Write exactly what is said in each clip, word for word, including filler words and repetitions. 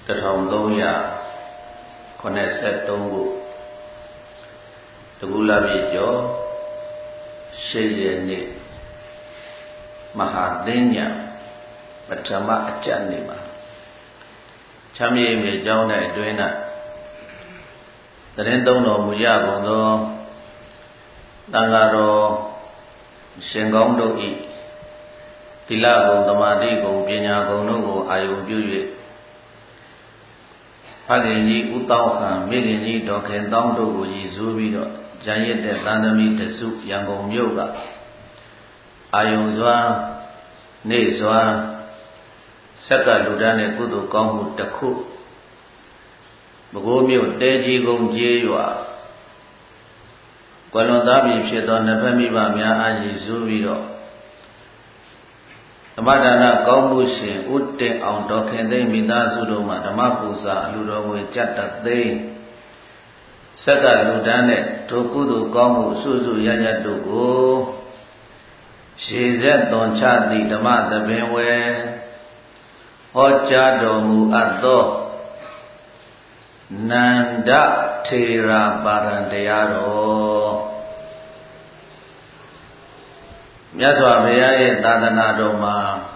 တစ်ထောင်သုံးရာခုနှစ်ဆယ်သုံးခုတကူလာပြီကျော်ရှေ့ရနေ့မဟာသင်းညာပထမအကျဉ်းနေမှာချမ်းမြေမြေကျောင်းတဲ့အတွင်း၌တရင်သုံးတော်မူရကုန်သောတန်ဃာတော်ရှင်ကောင်းတို့ဤသီလဂုဏ်သမာဓိဂုဏ်ပညာဂုဏ်တို့ကိုအာယုံပြု၍ဖခင်ကြီးဦးတောင်းဟံမိခင်ကြီးဒေါခင်တောင်းတို့ကိုရည်စူးပြီးတော့ဉာဏ်ရည်တဲ့သံသမီတစုရန်ကုန်မြို့ကအာယုံစွာနေစွာဆက်ကလူတန်းတဲ့ကုသိုလ်ကောင်းမှုတစ်ခုမကိုးမြို့တဲကြီးကုန်းကျေးရွာကွယ်လွန်သားပြီဖြစ်သောနှစ်ဖက်မိဘများအားရည်စူးပြီးတော့ဓမ္မဒါနကောင်းမှုရှင်ဥတည်အောင်ဒေါခင်သိမိသားစုတို့မှဓမ္မပူဇာအလှတော်ငွေကြက်တသိန်းဆက်ကလူတန်းတဲ့ဒုကုသိုလ်ကောင်းမှုစုစုရရတို့ကိုရှေဆက်သွန်ချသည့်ဓမ္မသဘင်ဝဲဟောကြားတော်မူအပ်သောနန္ဒထေရပါရံတရားတော်မြတ်စွာဘုရားရဲ့သာသနာတော်မှာ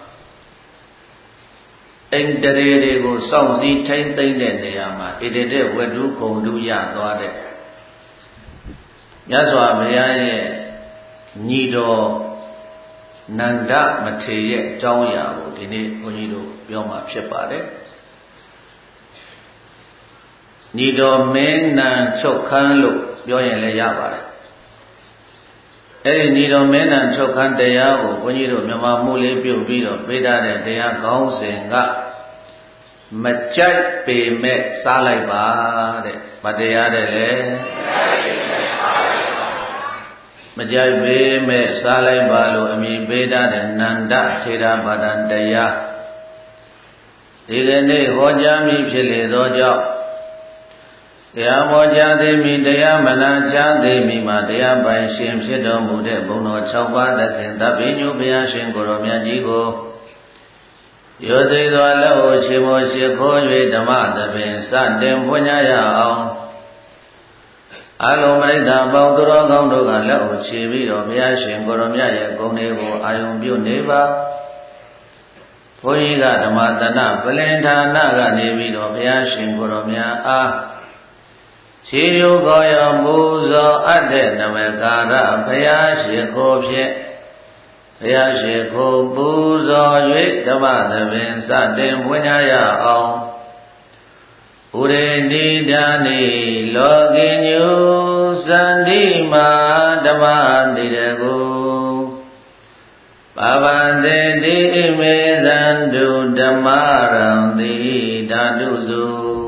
အိန္ဒြေတွေကိုစောင့်စည်းထိမ့်သိမ့်တဲ့နေရာမှာဣတိတဝတ္ထုဂုံတုရသွားတဲ့မြတ်စွာဘုရားရဲ့ညီတော်နန္ဒမထေရရဲ့အကြောင်းအရာကိုဒီနေ့ဘုန်းကြီးတို့ပြောမှာဖြစ်ပါတယ်ညီတော်မင်းနန်ချုပ်ခန်းလို့ပြောရင်လည်းရပါတယ်အဲ့ဒီညီတော်မင်းနန်ချုပ်ခန်းတရားကိုဘုန်းကြီးတို့မြန်မာမှုလေးပြုတ်ပြီးတော့ပေးထားတဲ့တရားကောင်းစဉ်ကမကြိုက်ပေမဲ့စားလိုက်ပါတဲ့ဗတရားတဲ့လေမကြိုက်ပေမဲ့စားလိုက်ပါလို့အမည်ပေးထားတဲ့နန္ဒထေရပါဒံတရားဒီကနေ့ဟောကြားမိဖြစ်လေသောကြောင့်တရားဟောကြားသိမိတရားမနာကြားသိမိမှာတရားပိုင်ရှင်ဖြစ်တော်မူတဲ့ဘုန်းတော်၆ပါးသခင်သဗ္ဗညုဘုရားရှင်ကိုယ်တော်မြတ်ကြီးကိုရောသိသောလက်ကိုရှင်မောရှိခိုး၍ဓမ္မသဘင်စတင်ဖွင့်ရအောင်အလုံးမရိဒ္ဓပေါင်းသူတော်ကောင်းတို့ကလက်ကိုခြေပြီးတော့ဘုရားရှင်ကိုယ်တော်မြတ်ရဲ့ဂုဏ်တွေကိုအာယုံပြုနေပါဘုန်းကြီးကဓမ္မတဏပလင်ဌာနကနေပြီးတော့ဘုရားရှင်ကိုယ်တော်မြတ်အားခြေရုပ်ကောရောမူဇော်အပ်တဲ့နမကာရဘုရားရှင်ကိုဖြင့်ဘုရားရှင်ကိုပူဇော်၍ဓမ္မသဘင်စတင်ပွင့်ရအောင်ဥရေတိဒါနိလောကိညုသန္တိမာဓမ္မတိရကုပါပန္တေတိမေသန္တုဓမ္မရံတိဓာတုစု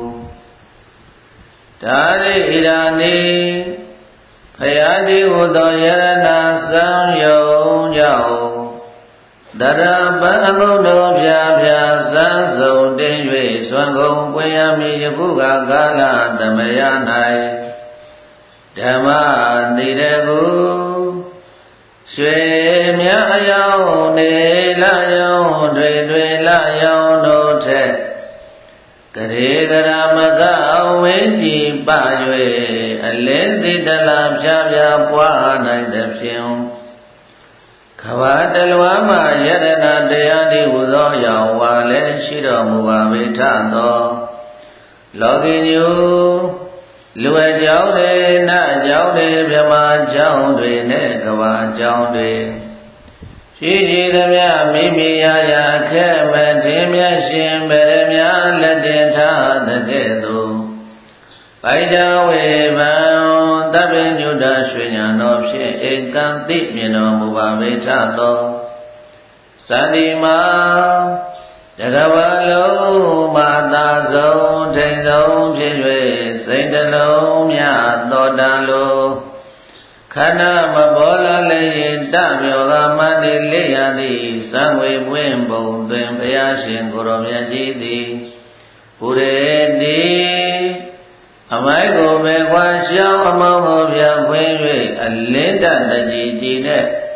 ဒါရိဣရာနိဖယာတိဟူသောယရဏသံယုံကြောင့်တရပံအမှုတော်ဖြာဖြာစံစုံတင်၍စွမ်းကုန်ပွင့်ရမည်ယခုကကာလသမယ၌ဓမ္မတိရကုရွှေမြအယောင်နေလယောင်တွေတွေလယောင်တို့ထက်ကရေကရာမကအဝင်းကြည်ပ၍အလင်းသီတလာဖြာဖြာပွားနိုင်သဖြင့်ခဘာတလွားမှယရဏတရားဒီဟူသောရောင်ဝါလည်းရှိတော်မူပါပေထသောလောကီညူလူအကြောင်းတွေနတ်အကြောင်းတွေမြမအကြောင်းတွေနဲ့ကဘာအကြောင်းတွေရှိကြည်သမျှမိမိရာရာအခဲမတင်မြတ်ရှင်ဗရမလက်တင်ထားတဲ့ကဲ့သို့ပိုက်ကြဝေဘံသဗ္ဗညုတရွှေညာတော်ဖြင့်ဧကံတိမြင်တော်မူပါမေထသောသန္တိမာတကဘာလုံးမာသာဆုံးထိန်ဆုံးဖြစ်၍စိတ်တလုံးမြသောတန်လိုခန္ဓာမဘောလာလည်းတမြောကမန္တိလေးရသည်သံဝေပွင့်ပုံတွင်ဘုရားရှင်ကိုယ်တော်မြတ်ကြီးသည်ပုရေတိအမိုက်ကိုပဲခွာရှောင်းအမောင်းကိုပြဖွင့်၍အလင်းတတကြီးကြည်နဲ့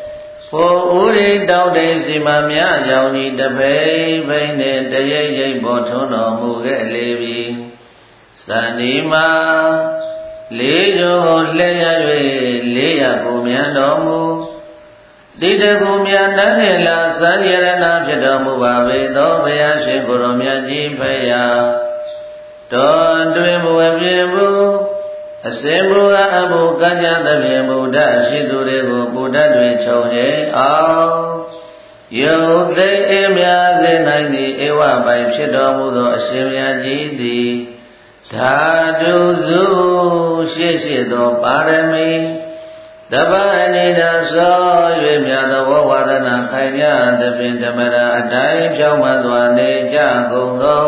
ဟိုဦးရိတောက်တဲ့စီမမြကြောင့်ဒီတဖိဖိနဲ့တရိပ်ရိပ်ပေါ်ထွန်းတော်မူခဲ့လေပြီစန္ဒီမှာလေးကျိုးလှည့်ရ၍လေးရကိုမြန်တော်မူတိတကူမြန်တန်းနေလာစံရဏဖြစ်တော်မူပါပေသောဘုရားရှင်ကိုရောမြတ်ကြီးဖရာတော်တွင်ဘဝပြေဘူးအစင်ဘုရားအဘုကံကြသဖြင့်ဘုဒ္ဓရှိသူတွေကိုဘုဒ္ဓတွင်ခြုံငိအောင်ယုတ်သိအမြာစေနိုင်သည့်ဧဝပိုင်ဖြစ်တော်မူသောအရှင်မြတ်ကြီးသည်ဓာတုစုရှေ့ရှေ့သောပါရမီတပ္ပအနေသာသော၍မြတ်သောဝါဒနာခိုင်ကြသဖြင့်ဓမ္မရာအတိုင်းဖြောင်းမှစွာနေကြကုန်သော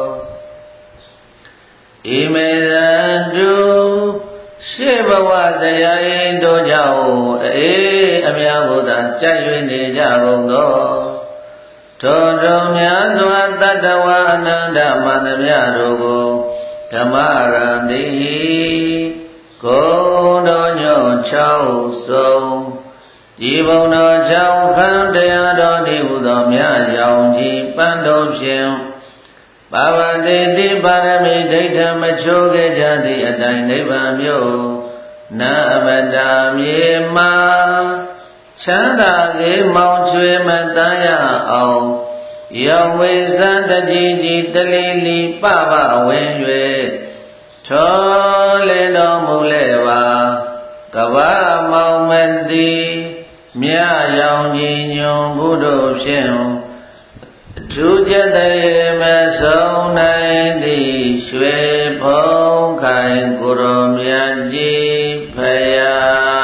ဣမေသံတုရှေးဘဝတရားရင်တို့ကြောင့်အေးအများကိုသာကြိုက်၍နေကြကုန်သောထိုတော်များစွာတတ္တဝါအနန္တမန္တမြတို့ကိုဓမ္မရံတိဂုံတော်ညောချောင်းဆုံးဒီဘုံတော်ချောင်းခံတရားတော်ဒီဟုသောမြတ်ရောင်ကြီးပန်းတော်ဖြင့်ပါဝတိတိပါရမီဒိဋ္ဌမချိုးခဲ့ကြသည့်အတိုင်းနိဗ္ဗာန်မြို့နာမတာမြေမှာချမ်းသာစေမောင်ချွေမတန်းရအောင်ယောဝေဇံတကြီးကြီးတလီလီပပဝင်၍ထောလေတော်မူလေပါကဘာမောင်မတိမြရောင်ကြီးညွန်ဘုဒ္ဓဖြင့်ထူးကျက်တဲ့မဆုံးနိုင်သည့်ရွှေဖုံးခိုင်ကိုရောမြတ်ကြီးဖရာ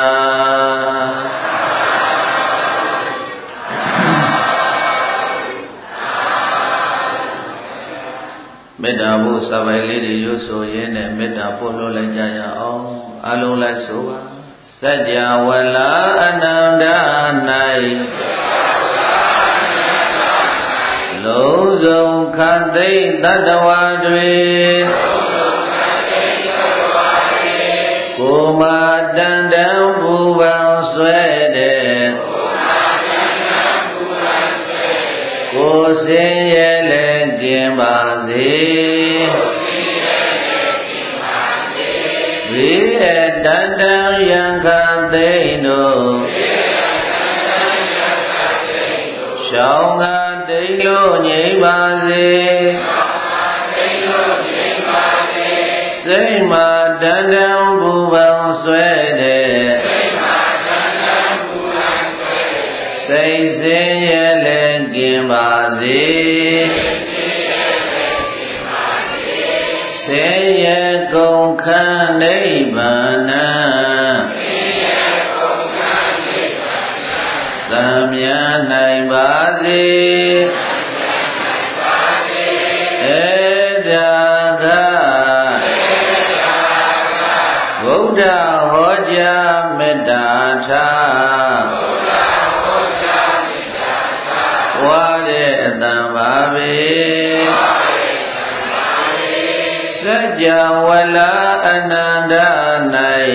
မေတ္တာဘုစပိုင်လေးတွေရွတ်ဆိုရင်းနဲ့မေတ္တာပို့လို့လိုက်ကြရအောင်အလုံးလိုက်ဆိုပါစัจ java လာအနန္တ၌လုံးစုံခတ်သိမ့်တတ္တဝါတွေကိုမာတန်တံဘူပံဆွဲတဲ့ကိုစင်ရဲ့လည်းကျင်ပါစေဝိရတန္တံယံခသိမ့်တို့ရှောင်းကတိတ်လို့ငြိမ့်ပါစေစိတ်မှာတန်တံဘူပံဆွဲတဲ့စိတ်စင်ရဲ့လည်းကျင်ပါစေဆေးရကုန်ခန့်နိဗ္ဗာန်သံမြတ်နိုင်ပါစေဧဒါကဗုဒ္ဓဟောကြားမေတ္တာထားဝါတဲ့အတံပါပေစัจ java လာအနန္တ၌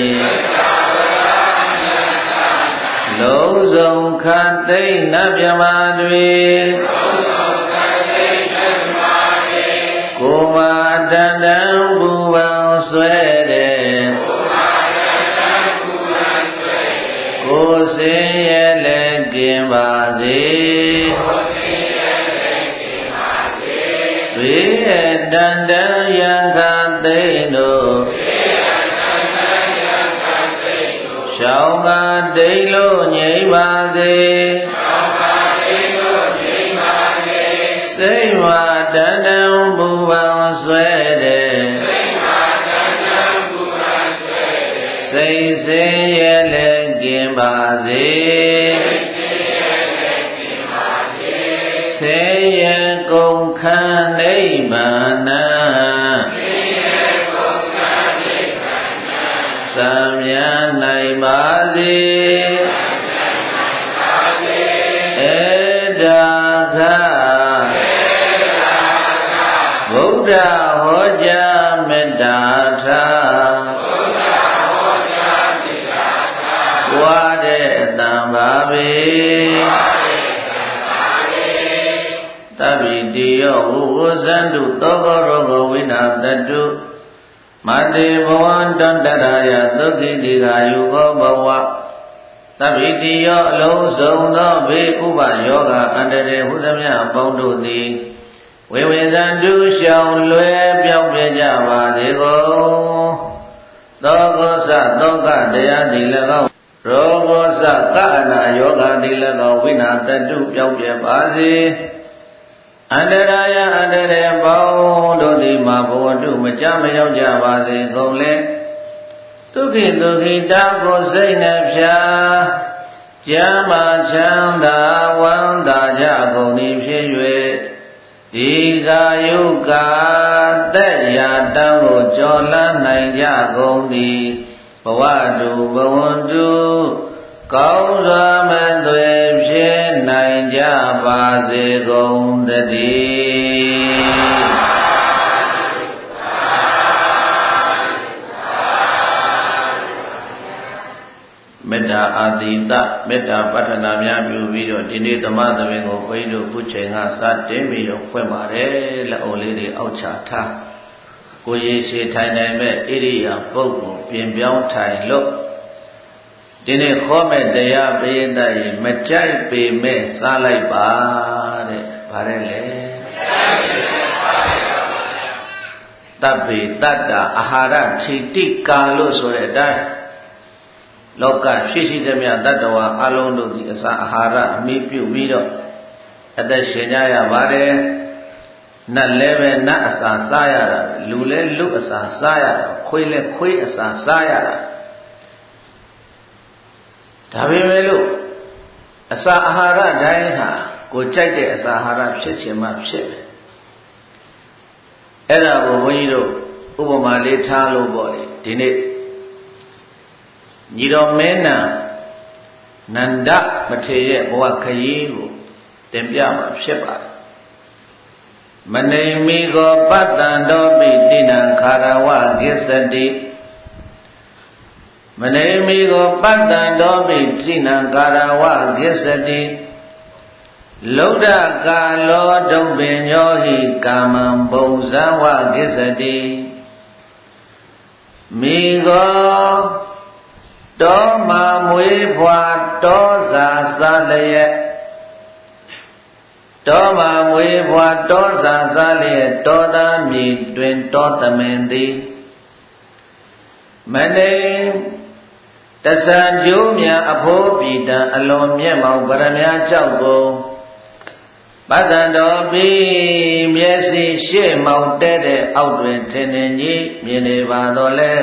လုံးစုံခတ်သိမ့်နတ်မြမာတွေကိုမာတန်တံဘူပံဆွဲတဲ့ကိုစင်ရဲ့လည်းကျင်ပါစေဝိရတန္တံယံခသိမ့်တို့ရှောင်းကတိတ်လို့ငြိမ့်ပါစေစိတ်မှာတန်တံဘူပံဆွဲတဲ့စိတ်စင်ရဲ့လည်းကျင်ပါစေဆေးရကုန်ခန့်နိဗ္ဗာန်သံမြတ်နိုင်ပါစေဧဒါကဗုဒ္ဓဟောကြားမေတ္တာထားဝါတဲ့အတံဘာဝေတပိတိယောဝုဝဇန္တုသောကောရောဂဝိနာတတုမတေဘဝန္တန္တရာယသုခိတိကာယုဘောဘဝတပိတိယောအလုံးစုံသောဘေးဥပယောဂအန္တရေဟုသမျှအပေါင်းတို့သည်ဝေဝေဇန္တုရှောင်လွယ်ပြောင်းပြကြပါစေကုန်သောကောသသောကတရားသည်၎င်းရောဂောသကအနာယောဂသည်၎င်းဝိနာတတုပြောင်းပြပါစေအန္တရာယအန္တရေပေါင်းတို့သည်မှာဘဝတုမကြမရောက်ကြပါစေကုန်လေဒုက္ခိဒုက္ခိတာကိုစိတ်နှဖျားကျမ်းမာချမ်းသာဝမ်းသာကြကုန်သည်ဖြစ်၍ဒီကာယုကာသက်ရာတံကိုကြော်လန်းနိုင်ကြကုန်သည်ဘဝတုဘဝတုကောင်းစွာမသွေဖြစ်နိုင်ကြပါစေကုန်သတည်းမေတ္တာအာတိတမေတ္တာပဋ္ဌနာများပြုပြီးတော့ဒီနေ့ဓမ္မသဘင်ကိုဘုန်းကြီးတို့ခုချိန်ကစတင်ပြီးတော့ဖွင့်ပါတယ်လက်အုပ်လေးတွေအောက်ချထားကိုရေရှည်ထိုင်နိုင်မဲ့ဣရိယာပုဂ္ဂိုလ်ပြင်ပြောင်းထိုင်လို့ဒီနေ့ခေါ်မဲ့တရားပရိသတ်ကြီးမကြိုက်ပေမဲ့စားလိုက်ပါတဲ့ဗါရဲလေတပ္ပိတတ္တအာဟာရထိတိကာလို့ဆိုတဲ့အတိုင်းလောကရှိရှိသမျှတတ္တဝါအလုံးတို့ဒီအစာအာဟာရအမိပြုပြီးတော့အသက်ရှင်ကြရပါတယ်နတ်လည်းပဲနတ်အစာစားရတာလူလည်းလူအစာစားရတာခွေးလည်းခွေးအစာစားရတာဒါပေမဲ့လို့အစာအာဟာရတိုင်းဟာကိုကြိုက်တဲ့အစာအာဟာရဖြစ်ခြင်းမှဖြစ်တယ်အဲ့ဒါကိုဘုန်းကြီးတို့ဥပမာလေးထားလို့ပေါ့လေဒီနေ့ညီတော်မင်းနာနန္ဒမထေရရဲ့ဘဝခရီးကိုတင်ပြမှာဖြစ်ပါတယ်မနေမီကိုပတ္တံတော်ပိတိနံခါရဝကိစ္စတိမနေမီကိုပတ္တံတော်ပိတိနံကာရဝကိစ္စတိလုဒ္ဓကာလောဒုပ္ပညောဟိကာမံဘုံဇံဝကိစ္စတိမိကိုတောမာမွေးဖွာတောစာစားလျက်တောမာမွေးဖွာတောစာစားလျက်တောသားမြေတွင်တောသမင်သည်မနေတဆံကျိုးမြအဖိုးပြည်တံအလွန်မြတ်မောင်ဗရမ ्या ကြောက်ကိုပတ္တံတော်ပြီးမျက်စိရှေ့မောင်တဲတဲ့အောက်တွင်ထင်ထင်ကြီးမြင်နေပါတော့လေ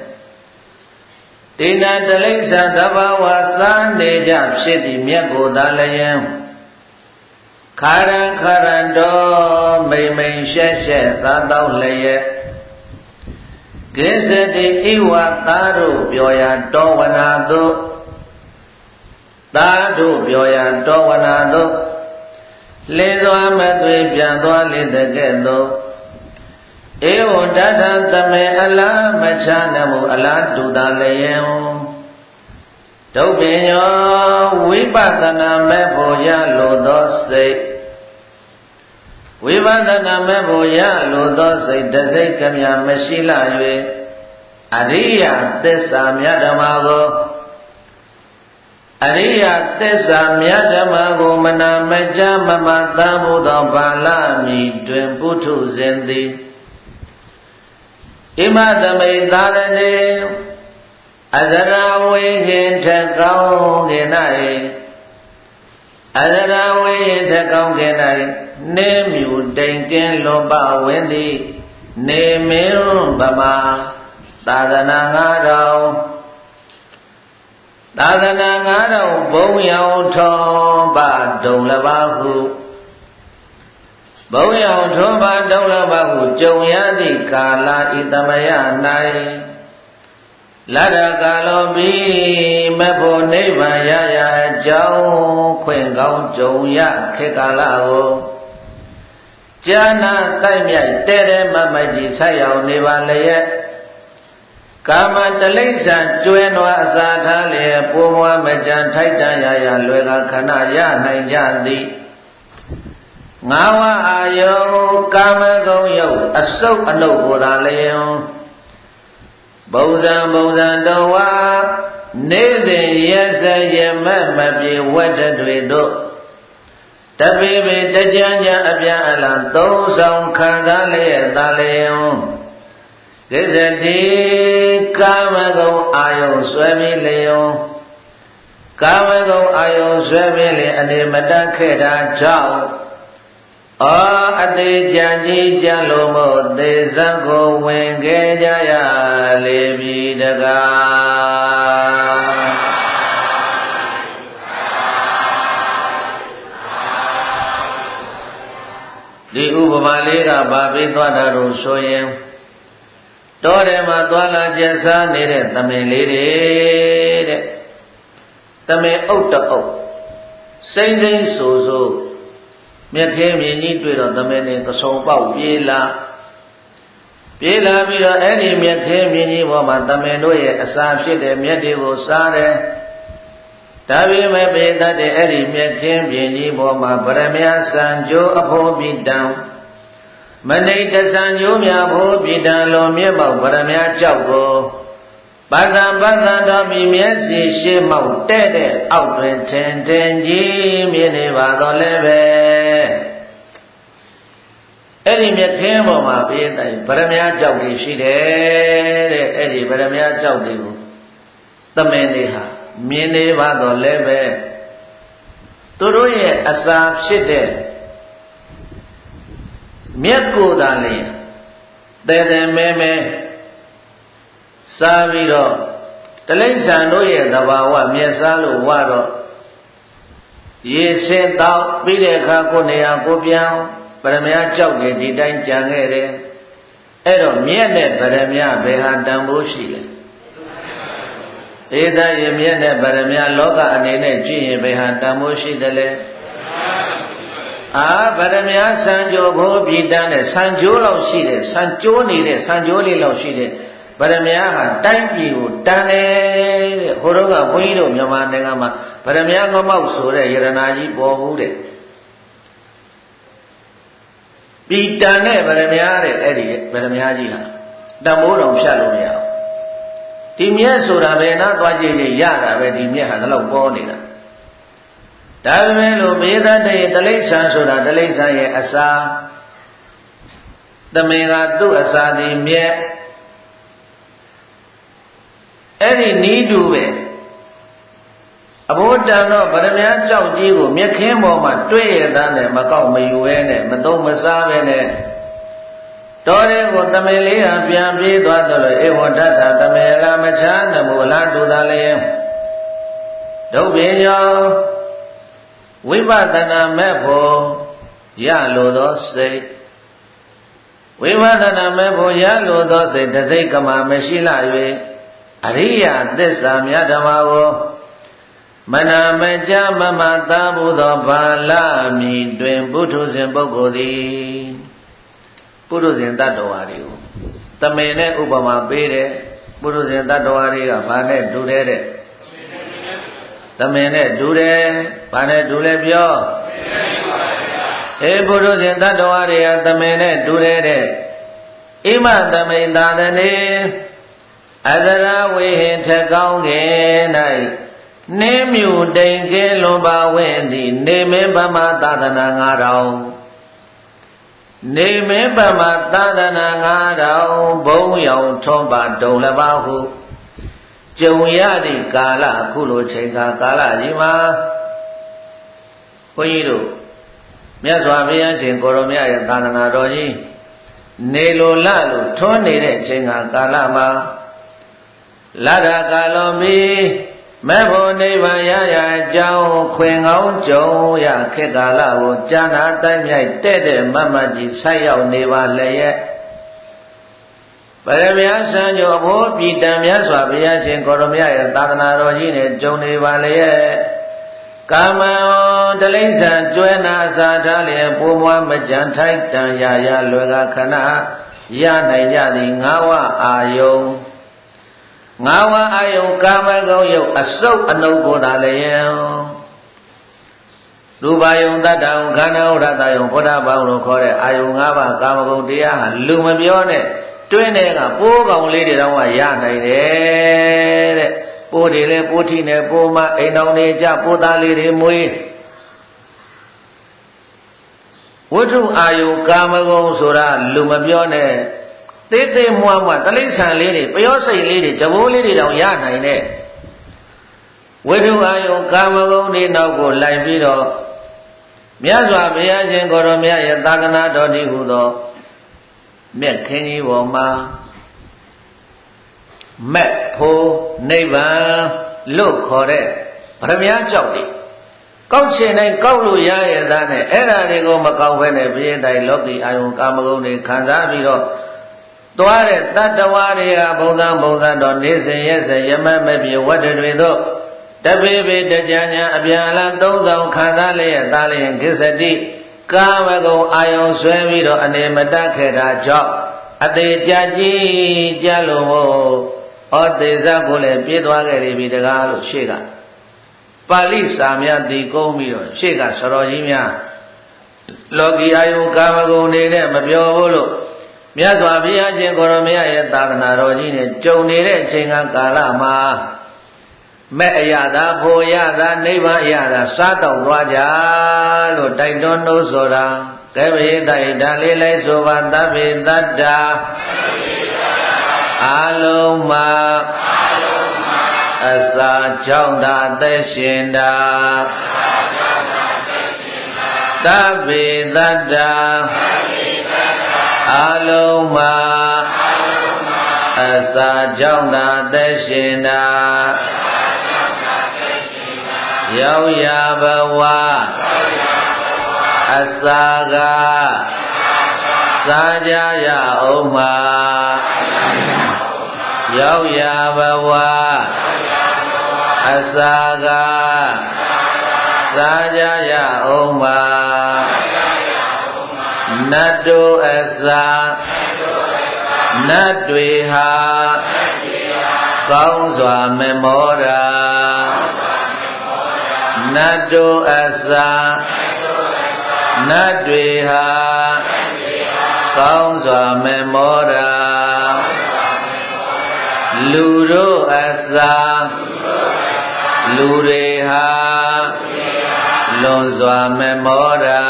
တိဏတလိစ္ဆာသဘာဝစားနေကြဖြစ်သည့်မြတ်ကိုသာလျင်ခါရံခါရံတော်မိမ့်မိန်ရှက်ရှက်သာတော့လျက်ကိစ္စတိဣဝသားတို့ပြောရာတောဝနာသို့သားတို့ပြောရာတောဝနာသို့လင်းသွားမသွေပြန်သွားလေတဲ့ကဲ့သို့ဧဝတတ္တသမေအလားမချနမှုအလားတူတာလျင်ဒုပ္ပညောဝိပဿနာမဲ့ဖို့ရလိုသောစိတ်ဝိပဿနာမဲ့ဖို့ရလိုသောစိတ်တသိက်ကမြမရှိလာ၍အရိယသစ္စာမြတ်ဓမ္မကိုအရိယသစ္စာမြတ်ဓမ္မကိုမနာမကြမမသံမှုသောဘာလမီတွင်ပုထုဇဉ်သည်ဣမသမိသာရဏေအဇရာဝေဟိထကောင်းကင်၌အဇရာဝေဟိထကောင်းကင်၌နေမြူတိမ်ကင်းလွန်ပဝင်းသည်နေမင်းဗမာသာသနာငါးထောင်သာသနာငါးထောင်ဘုံရောင်ထောပဒုံလပါဟုဘုံရောင်ထောပဒုံလပါဟုကြုံရသည့်ကာလဤသမယ၌လတ္တကာလောပိမဖို့နိဗ္ဗာန်ရရာအကြောင်းခွင့်ကောင်းကြုံရခေတ်ကာလကိုဉာဏ်တိုက်မြိုက်တဲတဲမမကြီးဆက်ရောက်နေပါလျက်ကာမတလိစ္ဆာကျွဲနွားအစာထားလျက်ပိုးမွားမကြံထိုက်တန်ရာရာလွယ်ကခဏရနိုင်ကြသည်ငါးဝါအာယုကာမဂုဏ်ယုတ်အစုပ်အနုပ်ကိုသာလျင်ဘုဇံဘုဇံတော်ဝါနေစဉ်ရက်စရမတ်မပြေဝတ္တတွေတို့တပိပိတကြံကြအပြန်အလှန်သုံးဆောင်ခံစားလျက်သာလျင်ကိစ္စတိကာမဂုဏ်အာယုဆွဲပြီးလျင်ကာမဂုဏ်အာယုဆွဲပြီးလျင်အနေမတတ်ခဲ့တာကြောင့်အောအသေးကြံကြီးကြလို့မို့သေဇံကိုဝင်ခဲ့ကြရလေပြီတကားဒီဥပမာလေးကဗာပေးသွားတာလို့ဆိုရင်တောထဲမှာသွားလာကျက်စားနေတဲ့သမင်လေးတွေတဲ့သမင်အုပ်တအုပ်စိမ့်စိမ့်ဆူဆူမြက်ခဲမြင်ကြီးတွေ့တော့သမင်နဲ့ကဆုံပေါက်ပြေးလာပြေးလာပြီးတော့အဲ့ဒီမြက်ခဲမြင်ကြီးပေါ်မှာသမင်တို့ရဲ့အစာဖြစ်တဲ့မြက်တွေကိုစားတယ်ဒါပေမဲ့ပေတတ်တဲ့အဲ့ဒီမြက်ခဲမြင်ကြီးပေါ်မှာဗရမယစံကြိုးအဖို့ပိတံမနိတစံကြိုးများဖို့ပိတံလွန်မြက်မောက်ဗရမယကြောက်ကိုပတ္တံပတ္တံတော်မိမျက်စီရှိမောက်တဲ့တဲ့အောက်တွင်ထင်ထင်ကြီးမြင်နေပါတော့လည်းပဲအဲ့ဒီမြက်ခင်းပေါ်မှာပြေးတိုင်းဗရမယကြောက်တွေရှိတယ်တဲ့အဲ့ဒီဗရမယကြောက်တွေကိုသမင်တွေဟာမြင်နေပါတော့လည်းပဲသူတို့ရဲ့အစာဖြစ်တဲ့မြက်ကိုယ်သာလျင်တဲတဲမဲမဲစားပြီးတော့တလိစ္ဆာန်တို့ရဲ့သဘာဝမျက်စားလို့ဝါတော့ရေစင်တောက်ပြီးတဲ့အခါကိုနေရာကိုပြောင်းဗရမယကြောက်တယ်ဒီတိုင်းကြံခဲ့တယ်အဲ့တော့မြက်နဲ့ဗရမယဘယ်ဟာတန်ဖိုးရှိလဲဧသာရမြက်နဲ့ဗရမယလောကအနေနဲ့ကြည့်ရင်ဘယ်ဟာတန်ဖိုးရှိတယ်လဲအာဗရမယစံကြိုဘိုးပြည်တန်းတဲ့စံကြိုးလောက်ရှိတယ်စံကြိုးနေတဲ့စံကြိုးလေးလောက်ရှိတယ်ဗရမယဟာတိုင်းပြည်ကိုတန်တယ်တဲ့ဟိုတော့ကဘုန်းကြီးတို့မြန်မာနိုင်ငံမှာဗရမယငမောက်ဆိုတဲ့ယရနာကြီးပေါ်ဘူးတဲ့ပြည်တန်တဲ့ဗရမယတဲ့အဲ့ဒီဗရမယကြီးဟာတန်ဖိုးတော်ဖြတ်လို့မရဘူးဒီမြက်ဆိုတာဘယ်နာသွားကြည့်ကြည့်ရတာပဲဒီမြက်ဟာဒီလောက်ပေါ်နေတာဒါပေမဲ့လို့မေသတဲ့တလိစ္ဆာန်ဆိုတာတလိစ္ဆာန်ရဲ့အစာသမင်ကသူ့အစာဒီမြက်အဲ့ဒီနီးတူပဲအဘိုးတန်တော့ဗရမယကြောက်ကြီးကိုမြက်ခင်းပေါ်မှာတွေ့ရတဲ့နဲ့မကောက်မယူရဲနဲ့မသုံးမစားပဲနဲ့တော်တဲ့ကိုသမင်လေးဟာပြန်ပြေးသွားတယ်လို့ဧဝတ္တတာသမင်လာမချာနမူလားတူသာလျင်ဒုဗ္ဗေယောဝိပဿနာမဲ့ဖို့ရလိုသောစိတ်ဝိပဿနာမဲ့ဖို့ရလိုသောစိတ်တစိတ်ကမှမရှိလာ၍အရိယသစ္စာမြတ်ဓမ္မကိုမနာမကြမမသာမှုသောဘာလမီတွင်ပုထုဇဉ်ပုဂ္ဂိုလ်သည်ပုထုဇဉ်တ attva တွေကိုသမင်နဲ့ဥပမာပေးတယ်ပုထုဇဉ်တ attva တွေကဘာနဲ့တူတယ်တဲ့သမင်နဲ့တူတယ်ဘာနဲ့တူလဲပြောအေပုထုဇဉ်တ attva တွေကသမင်နဲ့တူတယ်တဲ့ဣမသမိန်သာသနေအသရဝေဟိထကောင်းခင်၌နှင်းမြူတိမ်ကဲလွန်ပါဝင့်သည်နေမင်းဗမာသာသနာငါးထောင်နေမင်းဗမာသာသနာငါးထောင်ဘုံရောင်ထွန်းပါဒုံလပါဟုကြုံရသည့်ကာလအခုလိုချိန်ခါကာလကြီးမှာဘုန်းကြီးတို့မြတ်စွာဘုရားရှင်ကိုရောမြတ်ရဲ့သာသနာတော်ကြီးနေလိုလလို့ထွန်းနေတဲ့အချိန်ခါကာလမှာလတ္တကာလောမီမဲ့ဖို့နိဗ္ဗာန်ရရအကြောင်းခွင်ကောင်းကြုံရခေတ်ကာလကိုကြာနာတိုင်းမြိုက်တဲ့တဲ့မမကြီးဆိုက်ရောက်နေပါလျက်ဗရမယစံကြိုဘိုးပြည်တံမြတ်စွာဘုရားရှင်ကိုရမရဲ့သာသနာတော်ကြီးနဲ့ကြုံနေပါလျက်ကာမံတလိစ္ဆာန်ကျွဲနာစာထားလျက်ပိုးမွားမကြံထိုက်တန်ရာရာလွယ်ကခဏရနိုင်ကြသည်ငါးဝအာယုံငါးဝါးအာယုံကာမဂုဏ်ယုတ်အစုပ်အနုပ်ကိုသာလျင်ရူပယုံတတ္တယုံခန္ဓာဥဒ္ဒတယုံဘုဒ္ဓဘောင်လို့ခေါ်တဲ့အာယုံ၅ပါးကာမဂုဏ်တရားဟာလူမပြောနဲ့တွင်းတဲ့ကပိုးကောင်လေးတွေတော့ရနိုင်တယ်တဲ့ပိုးတွေလည်းပိုးထိနဲ့ပိုးမအိမ်တော်နေကြပိုးသားလေးတွေမွေးဝိတုအာယုကာမဂုဏ်ဆိုတာလူမပြောနဲ့သေးသေးမွားမွားတလိษံလေးတွေပျောစိတ်လေးတွေကြဘိုးလေးတွေတောင်ရနိုင်တဲ့ဝိတုအာယုကာမဂုဏ်တွေနောက်ကိုလိုက်ပြီးတော့မြတ်စွာဘုရားရှင်ကိုရောမြတ်ရဲ့သာသနာတော်ဒီဟုသောမြတ်ခင်းကြီးပေါ်မှာမက်ဖို့နိဗ္ဗာန်လို့ခေါ်တဲ့ဗရမ ्या ကြောက်တွေကောက်ချင်တိုင်းကောက်လို့ရရဲ့သားနဲ့အဲ့ဓာတွေကိုမကောက်ဘဲနဲ့ဘုရင်တိုင်လောကီအာယုကာမဂုဏ်တွေခံစားပြီးတော့သွားတဲ့တတ္တဝါတွေကဘုံသာဘုံသာတော်နေစဉ်ရက်စဉ်ယမမပြေဝတ္တတွေတို့တပေပေတကြညာအပြန်အလှန်သုံးဆောင်ခံစားလျက်သားလျင်ကိစ္စတိကာမဂုဏ်အာယုံဆွဲပြီးတော့အနေမတတ်ခဲ့တာကြောင့်အသေးကြကြီးကြလို့ဩသေးစကိုလည်းပြေးသွားခဲ့ပြီတကားလို့ရှေ့ကပါဠိစာများဒီကုန်းပြီးတော့ရှေ့ကစတော်ကြီးများလောကီအာယုကာမဂုဏ်တွေနဲ့မပြောဘူးလို့မြတ်စွာဘုရားရှင်ကိုရမရဲ့သာသနာတော်ကြီးနဲ့ကြုံနေတဲ့အချိန်ကကာလမှာမဲ့အရသာဖို့ရသာနိဗ္ဗာန်အရသာစားတော့သွားကြလို့တိုက်တွန်းလို့ဆိုတာကဲဘေတိုင်ဒါလေးလိုက်ဆိုပါသဗ္ဗေတတ္တာအာလုံးမှာအစာကြောင့်သာသက်ရှင်တာသဗ္ဗေတတ္တာအာလုံးမှာအစာကြောင့်သာသက်ရှင်တာရောက်ရဘဝအစာကသာကြရအောင်မှာရောက်ရဘဝအစာကသာကြရအောင်မှာနတ်တို့အစာနတ်တွေဟာကောင်းစွာမမောတာနတ်တို့အစာနတ်တွေဟာကောင်းစွာမမောတာလူတို့အစာလူတွေဟာလွန်စွာမမောတာ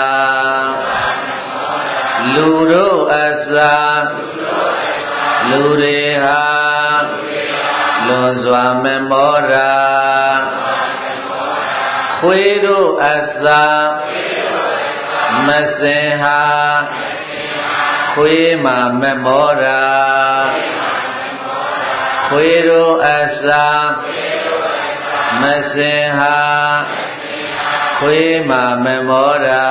လူတို့အစာလူတွေဟာလွန်စွာမမောတာခွေးတို့အစာမစင်ဟာခွေးမှမမောတာခွေးတို့အစာမစင်ဟာခွေးမှမမောတာ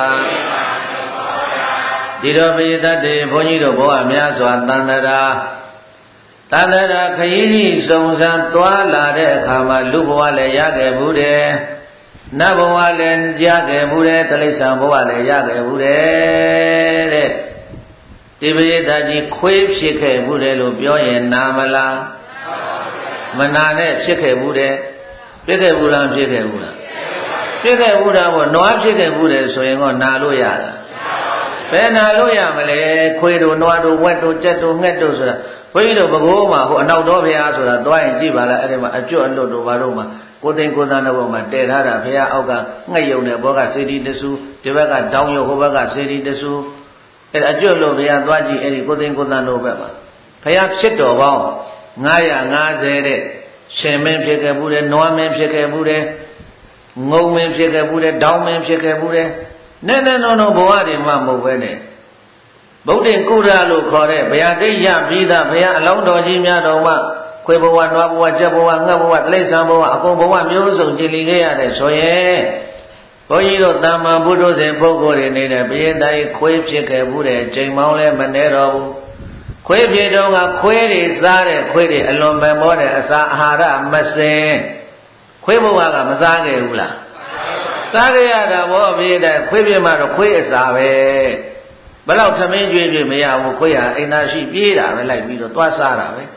ဒီတော့ပိသတ်တေဘုန်းကြီးတို့ဘဝများစွာတန်တရာတန်တရာခရီးကြီးစုံစမ်းသွားလာတဲ့အခါမှာလူဘဝလည်းရခဲ့ဘူးတယ်နတ်ဘဝလည်းရခဲ့ဘူးတယ်တိရစ္ဆာန်ဘဝလည်းရခဲ့ဘူးတယ်တဲ့ဒီပိသတ်ကြီးခွေးဖြစ်ခဲ့ဘူးတယ်လို့ပြောရင်နာမလားမနာနဲ့ဖြစ်ခဲ့ဘူးတယ်ဖြစ်ခဲ့ဘူးလားဖြစ်ခဲ့ဘူးလားဖြစ်ခဲ့ဘူးတာပေါ့နွားဖြစ်ခဲ့ဘူးတယ်ဆိုရင်တော့နာလို့ရတာဘယ်နာလို့ရမလဲခွေးတို့နွားတို့ဝက်တို့ကြက်တို့ငှက်တို့ဆိုတာဘုန်းကြီးတို့ဘကိုးမှာဟိုအနောက်တော်ဘုရားဆိုတာသွားရင်ကြည့်ပါလားအဲ့ဒီမှာအကျွတ်အလွတ်တို့ဘာတို့မှာကိုသိန်းကိုသန်းတို့မှာတည်ထားတာဘုရားအောက်ကငှက်ယုံတဲ့ဘောကစေတီတဆူဒီဘက်ကတောင်းရုပ်ဟိုဘက်ကစေတီတဆူအဲ့အကျွတ်လို့ဘုရားသွားကြည့်အဲ့ဒီကိုသိန်းကိုသန်းတို့ဘက်မှာဘုရားဖြစ်တော်ပေါင်းငါးရာငါးဆယ်တဲ့ရှင်မင်းဖြစ်ခဲ့ဘူးတယ်နွားမင်းဖြစ်ခဲ့ဘူးတယ်ငုံမင်းဖြစ်ခဲ့ဘူးတယ်ဒေါင်းမင်းဖြစ်ခဲ့ဘူးတယ်နဲ့နဲ့နော်နော်ဘဝတွေမှမဟုတ်ပဲနဲ့ဗုဒ္ဓင်ကုရလို့ခေါ်တဲ့ဘုရားတိတ်ရပြီးသားဘုရားအလောင်းတော်ကြီးများတော်မှခွေဘဝနွားဘဝကြက်ဘဝငှက်ဘဝတိရစ္ဆာန်ဘဝအကုန်ဘဝမျိုးစုံကြည်လီခဲ့ရတဲ့ဆိုရင်ဘုန်းကြီးတို့တာမန်ဘုဒ္ဓဇင်ပုဂ္ဂိုလ်တွေနေတဲ့ဘုရင်တိုင်းခွေးဖြစ်ခဲ့ဘူးတဲ့ချိန်မောင်းလဲမနေတော့ဘူးခွေးဖြစ်တော့ကခွေးတွေစားတဲ့ခွေးတွေအလွန်ပဲမောတဲ့အစာအာဟာရမစင်ခွေးဘဝကမစားခဲ့ဘူးလားစားရရတာဘောပြေးတဲ့ခွေးပြမတော့ခွေးအစာပဲဘယ်တော့သမင်းကြွေးကြွေးမရဘူးခွေးဟာအိမ်သားရှိပြေးတာပဲလိုက်ပြီးတော့သွားစားတာပဲ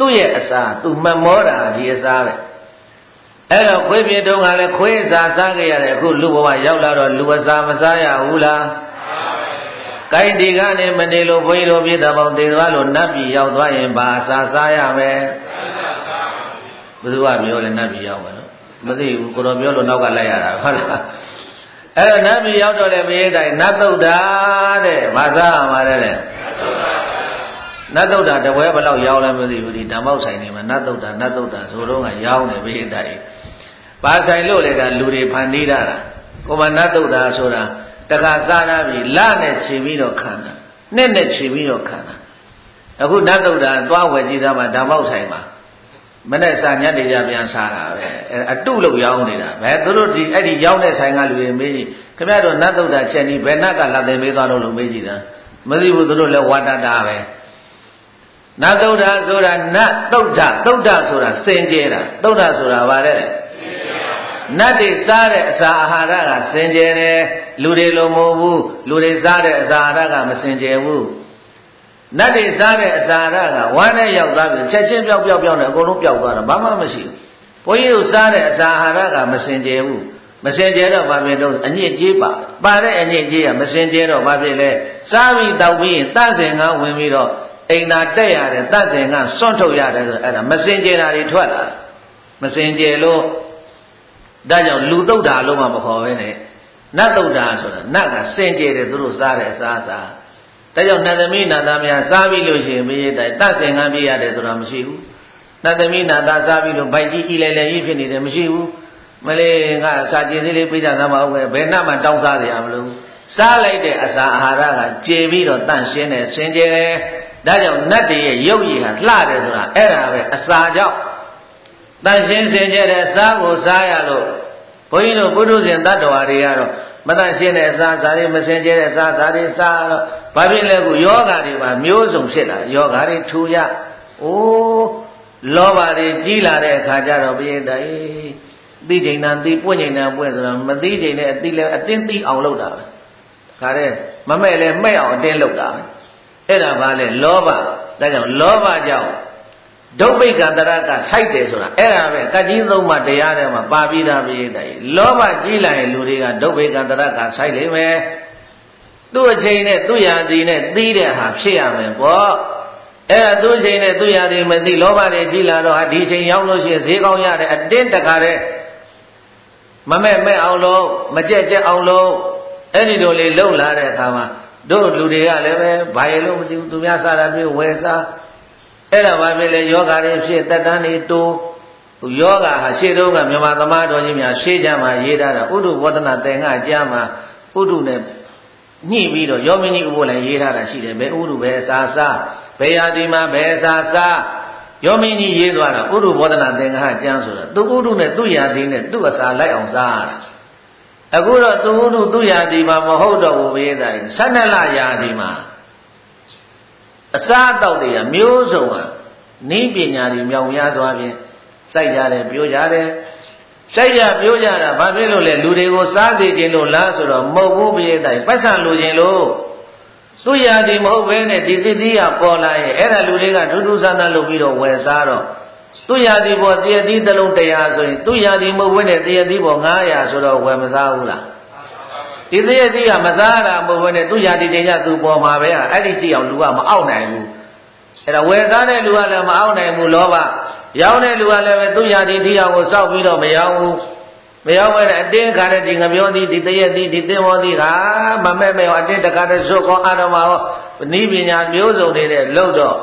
သူ့ရဲ့အစာသူမမောတာဒီအစာပဲအဲ့တော့ခွေးပြတုံးကလည်းခွေးအစာစားကြရတယ်အခုလူဘဝရောက်လာတော့လူအစာမစားရဘူးလားကိုင်းဒီကနေမနေလို့ဘုန်းကြီးတို့ပြည်တော်ပေါင်းသေသွားလို့နတ်ပြည်ရောက်သွားရင်ဘာအစာစားရမယ်ဘယ်သူကပြောလဲနတ်ပြည်ရောက်မယ်နော်မသိဘူးကိုတော်ပြောလို့နောက်ကလိုက်ရတာဟုတ်လားအဲ့တော့နတ်ပြည်ရောက်တော့လေမရေးတိုင်းနတ်သုဒ္ဓတဲ့မစားရမှာတဲ့နတ်သုဒ္ဓတပွဲဘယ်လောက်ရောက်လဲမသိဘူးဒီဓမ္မောက်ဆိုင်နေမှာနတ်သုဒ္ဓနတ်သုဒ္ဓဆိုတော့ကရောင်းနေမရေးတိုင်းဘာဆိုင်လို့လဲကလူတွေဖန်တီးတာကိုမနတ်သုဒ္ဓဆိုတာတခါစားရပြီလနဲ့ခြေပြီးတော့ခံတာနှစ်နဲ့ခြေပြီးတော့ခံတာအခုနတ်သုဒ္ဓသွားဝယ်ကြည့်သားမှာဓမ္မောက်ဆိုင်မှာမနဲ့စာညက်တွေကြပြန်စားတာပဲအတုလို့ရောင်းနေတာဘယ်သူတို့ဒီအဲ့ဒီရောင်းတဲ့ဆိုင်ကလူတွေမေးကြည့်ခင်ဗျားတို့နတ်သုဒ္ဓချက်နီးဘယ်နတ်ကလာတင်ပေးသွားလို့လို့မေးကြည့်တာမသိဘူးသူတို့လည်းဝါတတာပဲနတ်သုဒ္ဓဆိုတာနတ်သုဒ္ဓသုဒ္ဓဆိုတာစင်ကြယ်တာသုဒ္ဓဆိုတာဗါတဲ့နတ်တွေစားတဲ့အစာအာဟာရကစင်ကြယ်တယ်လူတွေလိုမဟုတ်ဘူးလူတွေစားတဲ့အစာအာဟာရကမစင်ကြယ်ဘူးနတ်တွေစားတဲ့အစာအာဟာရကဝမ်းနဲ့ရောက်သွားပြီချက်ချင်းပျောက်ပျောက်ပျောက်နဲ့အကုန်လုံးပျောက်သွားတာဘာမှမရှိဘူးဘုန်းကြီးတို့စားတဲ့အစာအာဟာရကမစင်ကြယ်ဘူးမစင်ကြယ်တော့ဘာဖြစ်လို့အညစ်အကြေးပါပါတဲ့အညစ်အကြေးကမစင်ကြယ်တော့ဘာဖြစ်လဲစားပြီးတောက်ပြီးရင်တန့်စင်ကဝင်ပြီးတော့အိမ်သာတက်ရတယ်တန့်စင်ကစွန့်ထုတ်ရတယ်ဆိုအဲ့ဒါမစင်ကြယ်တာတွေထွက်လာတယ်မစင်ကြယ်လို့ဒါကြောင့်လူသုဒ္ဓလို့မှမခေါ်ဘဲနဲ့နတ်သုဒ္ဓဆိုတာနတ်ကစင်ကြယ်တယ်သူတို့စားတဲ့အစားအစာဒါကြောင့်နတ်သမီးနတ်သားများစားပြီးလို့ရှိရင်မေးတိုင်းတတ်စင်ကမ်းပြရတယ်ဆိုတာမရှိဘူးနတ်သမီးနတ်သားစားပြီးလို့ဗိုက်ကြီးဤလဲလဲကြီးဖြစ်နေတယ်မရှိဘူးမလေးငါစာကျင်သေးလေးပြကြသမှာဟုတ်ပဲဘယ်နှမှတောင်းစားရမလို့စားလိုက်တဲ့အစာအာဟာရကကျေပြီးတော့တန့်ရှင်းတယ်စင်ကြယ်တယ်ဒါကြောင့်နတ်တွေရဲ့ရုပ်ရည်ဟာလှတယ်ဆိုတာအဲ့ဒါပဲအစာကြောင့်တန့်ရှင်းစင်ကြယ်တဲ့စားကိုစားရလို့ဘုန်းကြီးတို့ပုထုဇဉ်တတ္တဝါတွေကတော့မတန့်ရှင်းတဲ့အစာစားတွေမစင်ကြယ်တဲ့အစာစားတွေစားတော့ဘာဖြစ်လဲခုယောဂါတွေမှာမျိုးစုံဖြစ်လာယောဂါတွေထူရအိုးလောဘတွေကြီးလာတဲ့အခါကျတော့ဘုရားတိုင်သိချိန်တန်သိပွင့်ချိန်တန်ပွင့်ဆိုတော့မသိချိန်နဲ့အသိလဲအတင်းသိအောင်လုပ်တာပဲခါတဲ့မမဲ့လဲမဲ့အောင်အတင်းလုပ်တာပဲအဲ့ဒါဘာလဲလောဘဒါကြောင့်လောဘကြောင့်ဒုဗိကံတရကစိုက်တယ်ဆိုတာအဲ့ဒါပဲကကြီးသုံးပါတရားထဲမှာပါပြီးသားဘုရားတိုင်လောဘကြီးလာရင်လူတွေကဒုဗိကံတရကစိုက်လိမ့်မယ်သူ့အချိန်နဲ့သူ့ရာသီနဲ့သီးတဲ့ဟာဖြစ်ရမယ်ပေါ့အဲ့ဒါသူ့အချိန်နဲ့သူ့ရာသီမသိလောဘတွေကြီးလာတော့ဒီအချိန်ရောက်လို့ရှိရင်ဈေးကောင်းရတယ်အတင်းတခါတဲ့မမဲ့မဲ့အောင်လို့မကြက်ကြက်အောင်လို့အဲ့ဒီလိုလေးလှုပ်လာတဲ့အခါမှာတို့လူတွေကလည်းပဲဘာရလို့မသိဘူးသူများစားတာပြေဝယ်စားအဲ့ဒါဘာဖြစ်လဲယောဂါတွေဖြစ်တက်တန်းတွေတိုးယောဂါဟာရှေ့တုန်းကမြန်မာသမားတော်ကြီးများရှေ့ကြမှာရေးထားတာဥဒုဝဒနာတေငါကျမ်းမှာဥဒုနဲ့ညှိပြီးတော့ယောမင်းကြီးဥပုလည်းရေးထားတာရှိတယ်ဘယ်ဥဒုပဲစာစားဘယ်ရာဒီမှာဘယ်စာစားယောမင်းကြီးရေးသွားတာဥဒုဘောဓနာသင်္ဃဟကျမ်းဆိုတာသူဥဒုနဲ့သူ့ရာဒီနဲ့သူ့အစာလိုက်အောင်စားရတာအခုတော့သူဥဒုသူ့ရာဒီမှာမဟုတ်တော့ဘူးဘေးသားဆန္ဒလရာဒီမှာအစားအသောက်တွေကမျိုးစုံဟာနည်းပညာတွေမြောင်များသွားပြင်စိုက်ကြတယ်ပြိုးကြတယ်စိုက်ကြပြိုးကြတာဘာဖြစ်လို့လဲလူတွေကိုစားစေခြင်းလို့လားဆိုတော့မဟုတ်ဘူးပြည့်တိုင်းပတ်စံလိုခြင်းလို့သူရာဒီမဟုတ်ဘဲနဲ့ဒီသတိကပေါ်လာရင်အဲ့ဒါလူတွေကဒုဒုဆန္ဒလုပ်ပြီးတော့ဝယ်စားတော့သူရာဒီပေါ်တရတိတစ်လုံးတရားဆိုရင်သူရာဒီမဟုတ်ဘဲနဲ့တရတိပေါ်ငါးရာဆိုတော့ဝယ်မစားဘူးလားဒီတရတိကမစားတာမဟုတ်ဘဲနဲ့သူရာဒီတင်ကြသူပေါ်မှာပဲအဲ့ဒီကြည့်အောင်လူကမအောက်နိုင်ဘူးအဲ့ဒါဝယ်စားတဲ့လူကလည်းမအောက်နိုင်ဘူးလောဘရောင်းတဲ့လူကလည်းပဲသူရာဒီတိအောင်ကိုစောက်ပြီးတော့မရောင်းဘူးမရောပဲအတင်းခါတဲ့ဒီငပြောသည်ဒီတရက်သည်ဒီသင်္ဘောသည်ကမမဲ့မဲ့အတင်းတခါတဲ့ဇွတ်ကောအာရမဟောနိပညာမျိုးစုံတွေနဲ့လှုပ်တော့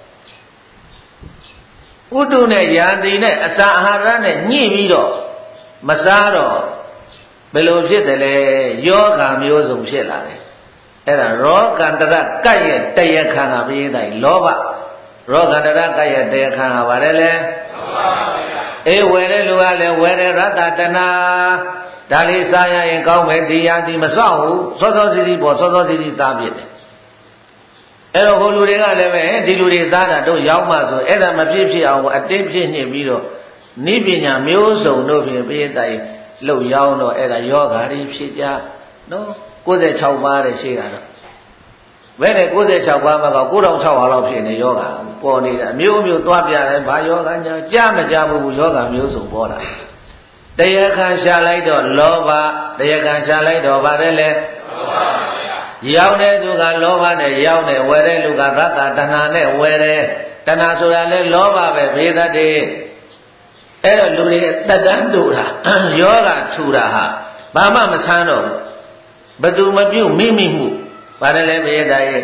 ဥတုနဲ့ယာတိနဲ့အစာအာဟာရနဲ့ညှိပြီးတော့မစားတော့ဘယ်လိုဖြစ်တယ်လဲယောဂမျိုးစုံဖြစ်လာတယ်အဲ့ဒါရောဂန္တရကတ်ရဲ့တရားခံကပြေးတိုင်းလောဘရောဂန္တရကတ်ရဲ့တရားခံကပါတယ်လေအေးဝယ်တဲ့လူကလည်းဝယ်တဲ့ရတ္တတနာဒါလေးစားရရင်ကောင်းမယ်ဒီရာဒီမစောင့်ဘူးစောစောစီစီပေါ်စောစောစီစီစားပြစ်တယ်အဲ့တော့ဟိုလူတွေကလည်းပဲဒီလူတွေသားတာတို့ရောက်မှဆိုအဲ့ဒါမဖြစ်ဖြစ်အောင်အတင်းဖြစ်ညှစ်ပြီးတော့နိပညာမျိုးစုံတို့ဖြင့်ပြည့်တိုင်လှုပ်ရောက်တော့အဲ့ဒါယောဂါတွေဖြစ်ကြနော်ကိုး၆ပါးတဲ့ရှေ့ကတော့ဘယ်နဲ့ကိုး၆ပါးမှာကကိုးထောင်၆ပါးလောက်ဖြစ်နေယောဂါပေါ်နေတာမျိုးမျိုးသွားပြတယ်ဘာယောဂညာကြားမကြားဘူးယောဂမျိုးစုံပေါ်လာတရားခံရှာလိုက်တော့လောဘတရားခံရှာလိုက်တော့ဗါတယ်လေလောဘပါဗျာရောက်တဲ့သူကလောဘနဲ့ရောက်တယ်ဝယ်တဲ့လူကသတ္တတဏှာနဲ့ဝယ်တယ်တဏှာဆိုတာလေလောဘပဲဘေးသတ္တိအဲ့တော့လူတွေတက်တန်းတူတာယောဂထူတာဟာဘာမှမဆန်းတော့ဘူးဘသူမပြုတ်မိမိမှုဗါတယ်လေဘေးသားရဲ့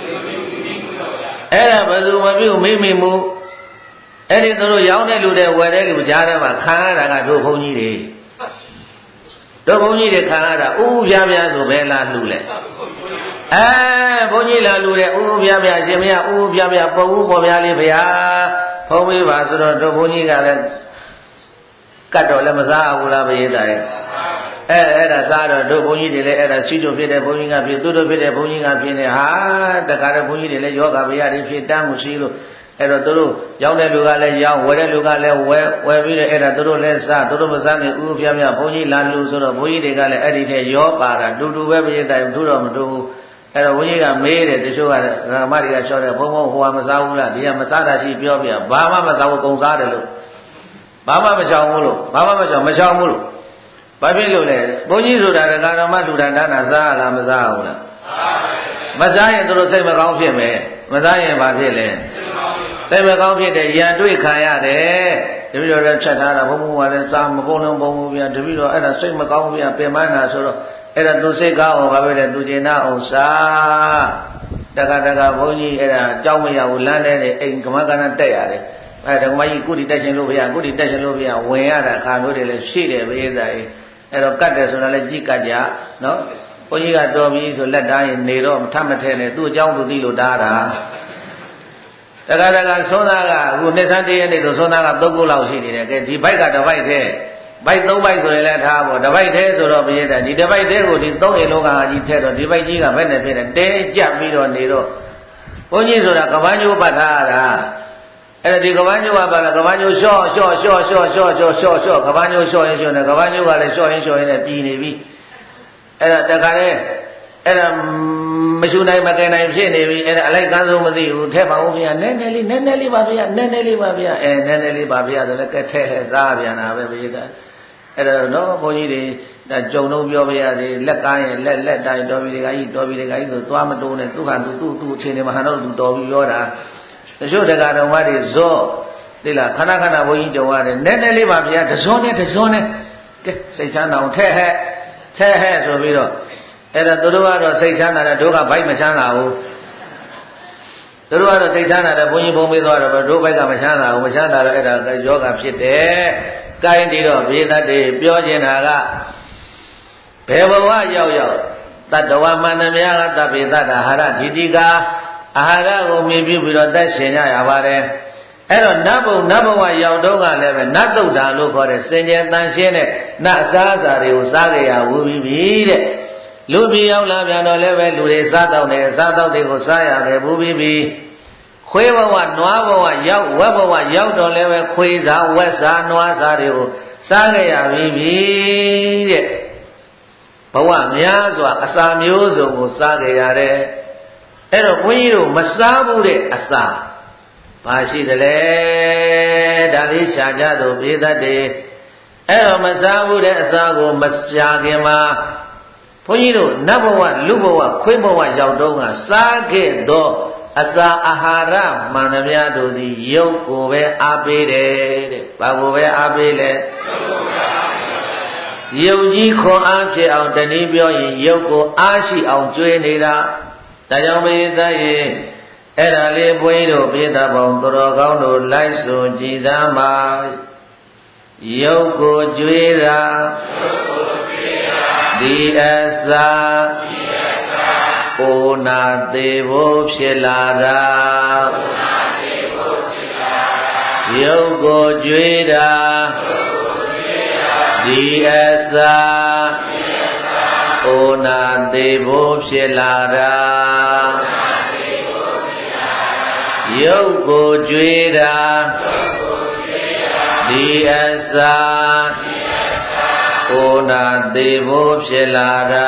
အဲ့ဒါဘသူမပြုတ်မိမိမှုအဲ့ဒီသူတို့ရောင်းတဲ့လူတွေဝယ်တဲ့လူကြားထဲမှာခံရတာကတို့ဘုန်းကြီးတွေတို့ဘုန်းကြီးတွေခံရတာဥဥပြပြဆိုဘယ်လားလှူလဲအဲဘုန်းကြီးလာလှူတယ်ဥဥပြပြရှင်မရဥဥပြပြပုံဥပေါ်ပြလေးဗျာဖုံးပေးပါဆိုတော့တို့ဘုန်းကြီးကလည်းကတ်တော့လည်းမစားဘူးလားဘေးသားရဲ့အဲအဲ့ဒါစားတော့တို့ဘုန်းကြီးတွေလည်းအဲ့ဒါရှိတို့ဖြစ်တဲ့ဘုန်းကြီးကဖြစ်သူတို့ဖြစ်တဲ့ဘုန်းကြီးကဖြစ်နေဟာတခါတည်းဘုန်းကြီးတွေလည်းယောဂဗျာတွေဖြစ်တမ်းမှုရှိလို့အဲ့တော့သူတို့ရောက်တဲ့လူကလည်းရောက်ဝယ်တဲ့လူကလည်းဝယ်ဝယ်ပြီးတော့အဲ့ဒါသူတို့လည်းစားသူတို့မစားနိုင်ဥပြပြဘုန်းကြီးလာလူဆိုတော့ဘုန်းကြီးတွေကလည်းအဲ့ဒီထဲရောပါတာတူတူပဲပြည့်တိုင်ထူတော့မတူဘူးအဲ့တော့ဘုန်းကြီးကမေးတယ်တချို့ကဓမ္မတွေကလျှော့တယ်ဘုံဘုံဟိုကမစားဘူးလားဒီကမစားတာရှိပြောပြဘာမှမစားဘူးကုန်စားတယ်လို့ဘာမှမချောင်ဘူးလို့ဘာမှမချောင်မချောင်ဘူးလို့ဘာဖြစ်လို့လဲဘုန်းကြီးဆိုတာဓမ္မလူဒါနနာစားလားမစားဘူးလားမစားရင်သူတို့စိတ်မကောင်းဖြစ်မယ်မစားရင်ဘာဖြစ်လဲစိတ်မကောင်းဖြစ်တဲ့ရန်တွေ့ခံရတယ်တပည့်တော်လည်းဖြတ်ထားတာဘုံဘုံကလည်းစားမပုံလုံးဘုံဘုံပြန်တပည့်တော်အဲ့ဒါစိတ်မကောင်းပြန်ပင်မနာဆိုတော့အဲ့ဒါသူစိတ်ကောင်းအောင်ဘာပဲလဲသူကျင်နာအောင်စားတက္ကတက္ကဘုန်းကြီးအဲ့ဒါကြောင်းမရဘူးလမ်းထဲနေအိမ်ကမကနတက်ရတယ်အဲ့ဒါကမကြီးကုတီတက်ရှင်လို့ဗျာကုတီတက်ရှင်လို့ဗျာဝင်ရတာခါမျိုးတွေလည်းရှိတယ်ဘေးသားကြီးအဲ့တော့ကတ်တယ်ဆိုတာလည်းကြည့်ကတ်ကြနော်ဘုန်းကြီးကတော်ပြီဆိုလက်သားရင်နေတော့မထမထဲနဲ့သူ့အကြောင်းသူသိလို့တားတာတက္ကတက္ကသွန်းသားကအခုနှစ်ဆန်းတည်းရက်နေ့ဆိုသွန်းသားကသုံးခုလောက်ရှိနေတယ်ကဲဒီဘိုက်ကတစ်ဘိုက်သေးဘိုက်သုံးဘိုက်ဆိုရင်လည်းထားပေါ့တစ်ဘိုက်သေးဆိုတော့ပြည့်တယ်ဒီတစ်ဘိုက်သေးကိုဒီသုံးရေလုံးကကြီးထဲတော့ဒီဘိုက်ကြီးကဘယ်နဲ့ဖြစ်တယ်တဲကြပြီးတော့နေတော့ဘုန်းကြီးဆိုတာကပန်းကျိုးပတ်ထားတာအဲ့ဒါဒီကပန်းကျိုးကပါလားကပန်းကျိုးလျှော့လျှော့လျှော့လျှော့လျှော့လျှော့လျှော့လျှော့ကပန်းကျိုးလျှော့ရင်လျှော့နေကပန်းကျိုးကလည်းလျှော့ရင်လျှော့ရင်နဲ့ပြည်နေပြီအဲ့ဒါတခါလေအဲ့ဒါမရှုနိုင်မကင်နိုင်ဖြစ်နေပြီအဲ့ဒါအလိုက်ကန်းဆုံးမသိဘူးထဲပါဦးဗျာနည်းနည်းလေးနည်းနည်းလေးပါဗျာနည်းနည်းလေးပါဗျာအဲနည်းနည်းလေးပါဗျာဆိုလည်းကဲထဲထဲသားပြန်တာပဲဗျာအဲ့တော့နော်ဘုန်းကြီးတွေဒါကြုံတော့ပြောပြရသေးလက်ကားရင်လက်လက်တိုင်းတော်ပြီတွေကကြီးတော်ပြီတွေကကြီးဆိုသွားမတိုးနဲ့သူ့ဟာသူ့သူ့အချင်းတွေမဟာတော့သူတော်ပြီပြောတာတချို့တက္ကတော်မတွေဇော့သိလားခဏခဏဘုန်းကြီးကြုံရတယ်နည်းနည်းလေးပါဗျာတစွန်းနဲ့တစွန်းနဲ့ကဲစိတ်ချမ်းသာအောင်ထဲဟဲ့ထဲဟဲ့ဆိုပြီးတော့အဲ့ဒါသူတို့ကတော့စိတ်ချမ်းသာတယ်တို့ကဘိုက်မချမ်းသာဘူးသူတို့ကတော့စိတ်ချမ်းသာတယ်ဘုန်းကြီးဘုံပေးသွားတော့တို့ဘိုက်ကမချမ်းသာဘူးမချမ်းသာတော့အဲ့ဒါယောဂဖြစ်တယ်။ကိုင်းတီတော့ဘေးသတ္တေပြောကျင်တာကဘယ်ဘဝရောက်ရောက်တတ္တဝမန္တမယကတပိသတ္တဟာရဓိတိကာအာဟာရကိုမြည်ပြုပြီးတော့သက်ရှင်ကြရပါတယ်။အဲ့တော့နတ်ဘုံနတ်ဘဝရောက်တော့ကလည်းပဲနတ်တုတ်တာလို့ခေါ်တဲ့စင်ကြယ်တန်ရှင်းတဲ့နတ်အစားအစာတွေကိုစားကြရဝူပြီးပြီတဲ့။လူပြည်ရောက်လာပြန်တော့လည်းပဲလူတွေစားတော့တယ်စားတော့တွေကိုစားရတယ်ဘူးပြီးပြီခွေးဘဝနွားဘဝရောက်ဝက်ဘဝရောက်တော့လည်းပဲခွေးစားဝက်စားနွားစားတွေကိုစားကြရပြီပြီတဲ့ဘဝများစွာအစာမျိုးစုံကိုစားကြရတယ်အဲ့တော့ဘုန်းကြီးတို့မစားဘူးတဲ့အစာဘာရှိသလဲဒါလေးရှာကြတော့ပြေးတတ်တယ်အဲ့တော့မစားဘူးတဲ့အစာကိုမရှာခင်မှာဘုန်းကြီးတို့နတ်ဘဝလူဘဝခွေးဘဝရောက်တော့ကစားခဲ့တော့အစာအာဟာရမှန်သမျှတို့သည်ရုပ်ကိုပဲအားပေးတယ်တဲ့ဘာကိုပဲအားပေးလဲရုပ်ကြီးခွန်အားဖြစ်အောင်တနည်းပြောရင်ရုပ်ကိုအားရှိအောင်ကျွေးနေတာဒါကြောင့်ဘုရားသားရဲ့အဲ့ဒါလေးဘုန်းကြီးတို့ပြေတာပေါင်းတော်ကောင်းတို့လိုက်ဆိုကြည်သားမှာရုပ်ကိုကျွေးတာဒီအစာကိုနာသေးဖို့ဖြစ်လာတာရုပ်ကိုကျွေးတာဒီအစာကိုနာသေးဖို့ဖြစ်လာတာရုပ်ကိုကျွေးတာဒီအစာကိုနာသေးဖို့ဖြစ်လာတာ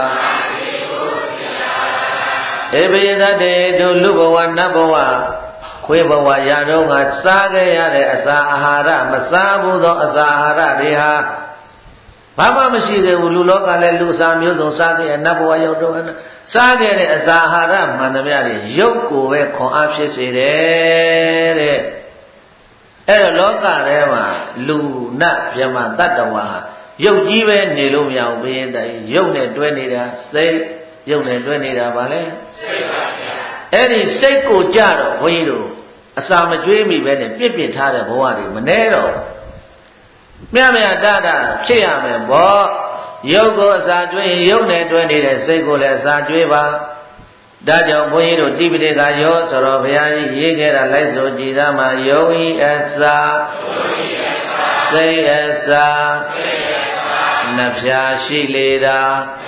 ဧဘေသတ္တေတို့လူဘဝနတ်ဘဝခွေးဘဝရတော့ကစားခဲ့ရတဲ့အစာအာဟာရမစားဘူးသောအစာအာဟာရတွေဟာဘာမှမရှိသေးဘူးလူလောကလည်းလူစားမျိုးစုံစားခဲ့ရနတ်ဘဝရောက်တော့စားခဲ့တဲ့အစာအာဟာရမှန်သမျှတွေရုပ်ကိုပဲခွန်အားဖြစ်စေတယ်တဲ့အဲ့တော့လောကထဲမှာလူနတ်မြမတတ္တဝါရုပ်ကြီးပဲနေလို့မရဘူးဘယင်းတိုင်ရုပ်နဲ့တွဲနေတာစိတ်ရုပ်နဲ့တွဲနေတာဗာလဲစိတ်ပါဗျာအဲ့ဒီစိတ်ကိုကြတော့ဘုန်းကြီးတို့အစာမကျွေးမိပဲနဲ့ပြစ်ပြစ်ထားတဲ့ဘဝတွေမနှဲတော့မြတ်မြတ်တတဖြစ်ရမယ်ဗောရုပ်ကိုအစာကျွေးရင်ရုပ်နဲ့တွဲနေတဲ့စိတ်ကိုလည်းအစာကျွေးပါဒါကြောင့်ဘုန်းကြီးတို့တိပိဋကရောဆိုတော့ဘုရားကြီးရေးခဲ့တာလိုက်ဆိုကြည်သားမှာယောဂီအစာစိတ်အစာနှဖျားရှိလေတာ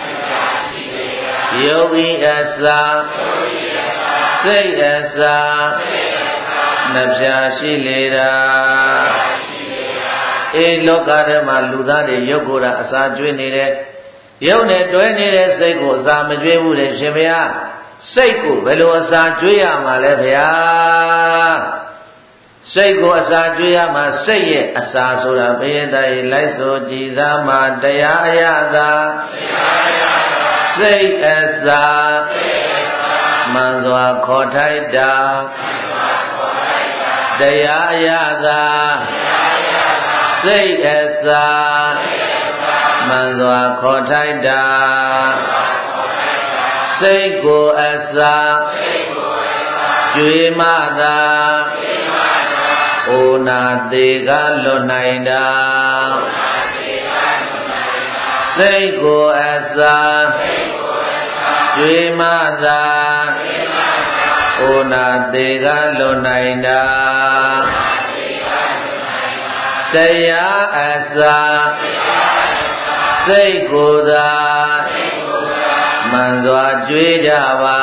ယောဂီအစာစိတ်အစာနှဖျားရှိလေတာအေးလောကထဲမှာလူသားတွေရုပ်ကိုယ်တာအစာကျွေးနေတဲ့ရုပ်နဲ့တွဲနေတဲ့စိတ်ကိုအစာမကျွေးဘူးတဲ့ရှင်ဘုရားစိတ်ကိုဘယ်လိုအစာကျွေးရမှာလဲဗျာစိတ်ကိုအစာကျွေးရမှာစိတ်ရဲ့အစာဆိုတာဘယင်တိုင်လိုက်ဆိုကြည်သားမှာတရားအရသာစိတ်အစာမှန်စွာခေါ်ထိုက်တာတရားအရသာစိတ်အစာမှန်စွာခေါ်ထိုက်တာစိတ်ကိုအစာကျွေးမှသာဩနာသေးကလွတ်နိုင်တာစိတ်ကိုအစာကျွေးမှသာဩနာသေးကလွတ်နိုင်တာတရားအစာစိတ်ကိုသာမှန်စွာကြွေးကြပါ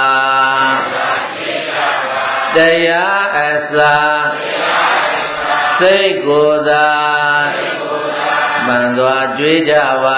တရားအစာစိတ်ကိုသာမှန်စွာကြွေးကြပါ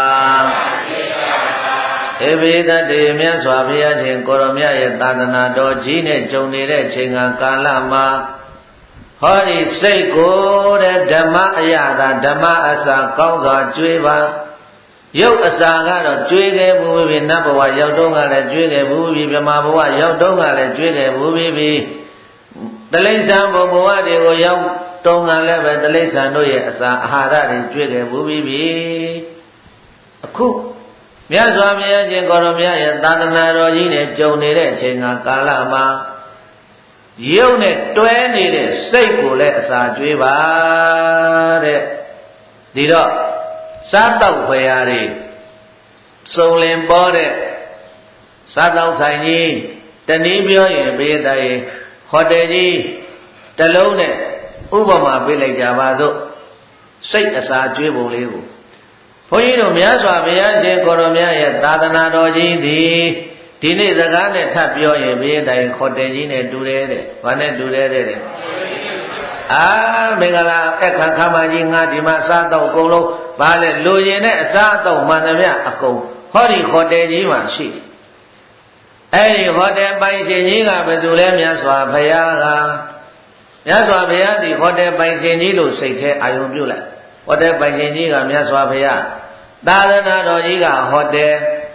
ဧဝိတတေမြတ်စွာဘုရားရှင်ကိုရောမြတ်ရဲ့သာသနာတော်ကြီးနဲ့ကြုံနေတဲ့ချိန်ကာလမှာဟောဒီစိတ်ကိုတဲ့ဓမ္မအရာသာဓမ္မအစာကောင်းစွာကြွေးပါရုပ်အစာကတော့ကြွေးခဲ့ဘူးပြီနတ်ဘဝရောက်တော့ကလည်းကြွေးခဲ့ဘူးပြီဗြဟ္မာဘဝရောက်တော့ကလည်းကြွေးခဲ့ဘူးပြီတိရစ္ဆာန်ဘဝတွေကိုရောက်တော့ကလည်းပဲတိရစ္ဆာန်တို့ရဲ့အစာအာဟာရတွေကြွေးခဲ့ဘူးပြီအခုမြတ်စွာဘုရားရှင်ကိုရောမြတ်ရဲ့သာသနာတော်ကြီးနဲ့ကြုံနေတဲ့အချိန်ကာလမှာရုပ်နဲ့တွဲနေတဲ့စိတ်ကိုလည်းအစာကျွေးပါတဲ့ဒီတော့စားတော့ဖွယ်ရာတွေစုံလင်ပေါ်တဲ့စားတော့ဆိုင်ကြီးတနည်းပြောရင်ဘေးတိုင်ဟိုတယ်ကြီးတစ်လုံးနဲ့ဥပမာပေးလိုက်ကြပါစို့စိတ်အစာကျွေးပုံလေးကိုဘုန်းကြီးတို့မြတ်စွာဘုရားရှင်ကိုရောမြတ်ရဲ့သာသနာတော်ကြီးသည်ဒီနေ့စကားနဲ့ထပ်ပြောရင်ဘေးတိုင်ဟိုတယ်ကြီးနဲ့တူတယ်တဲ့ဘာနဲ့တူတယ်တဲ့အာမင်္ဂလာအခါခါမကြီးငါဒီမှာစားတော့အကုန်လုံးဘာလဲလူရင်နဲ့အစားအတော့မှန်သမျှအကုန်ဟောဒီဟိုတယ်ကြီးမှာရှိတယ်အဲ့ဒီဟိုတယ်ပိုင်ရှင်ကြီးကဘယ်သူလဲမြတ်စွာဘုရားကမြတ်စွာဘုရားဒီဟိုတယ်ပိုင်ရှင်ကြီးလို့စိတ်ထဲအာယုံပြုလိုက်ဟိုတယ်ပိုင်ရှင်ကြီးကမြတ်စွာဘုရားသာသနာတော်ကြီးကဟိုတယ်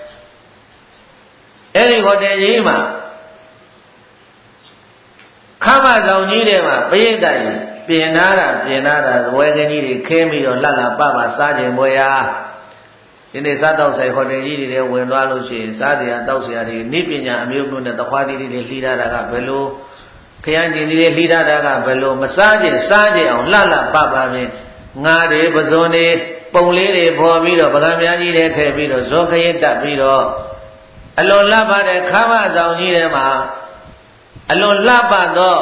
အဲ့ဒီဟိုတယ်ကြီးမှာခမဆောင်ကြီးထဲမှာပိဋကတ်ပြင်နာတာပြင်နာတာဝဲကင်းကြီးတွေခင်းပြီးတော့လှလှပပစားခြင်းပွဲရာဒီနေ့စားတော့ဆိုင်ဟိုတယ်ကြီးတွေဝင်သွားလို့ရှိရင်စားစရာတောက်စရာတွေနိပညာအမျိုးမျိုးနဲ့သခွားသီးတွေလှီးထားတာကဘယ်လိုခရမ်းကျင်တွေလှီးထားတာကဘယ်လိုမစားခြင်းစားခြင်းအောင်လှလှပပဖြင့်ငါတွေပဇွန်တွေပုံလေးတွေပေါ်ပြီးတော့ပကံများကြီးတွေထည့်ပြီးတော့ဇောခရစ်တက်ပြီးတော့အလွန်လှပတဲ့ခမဆောင်ကြီးထဲမှာအလွန်လှပသော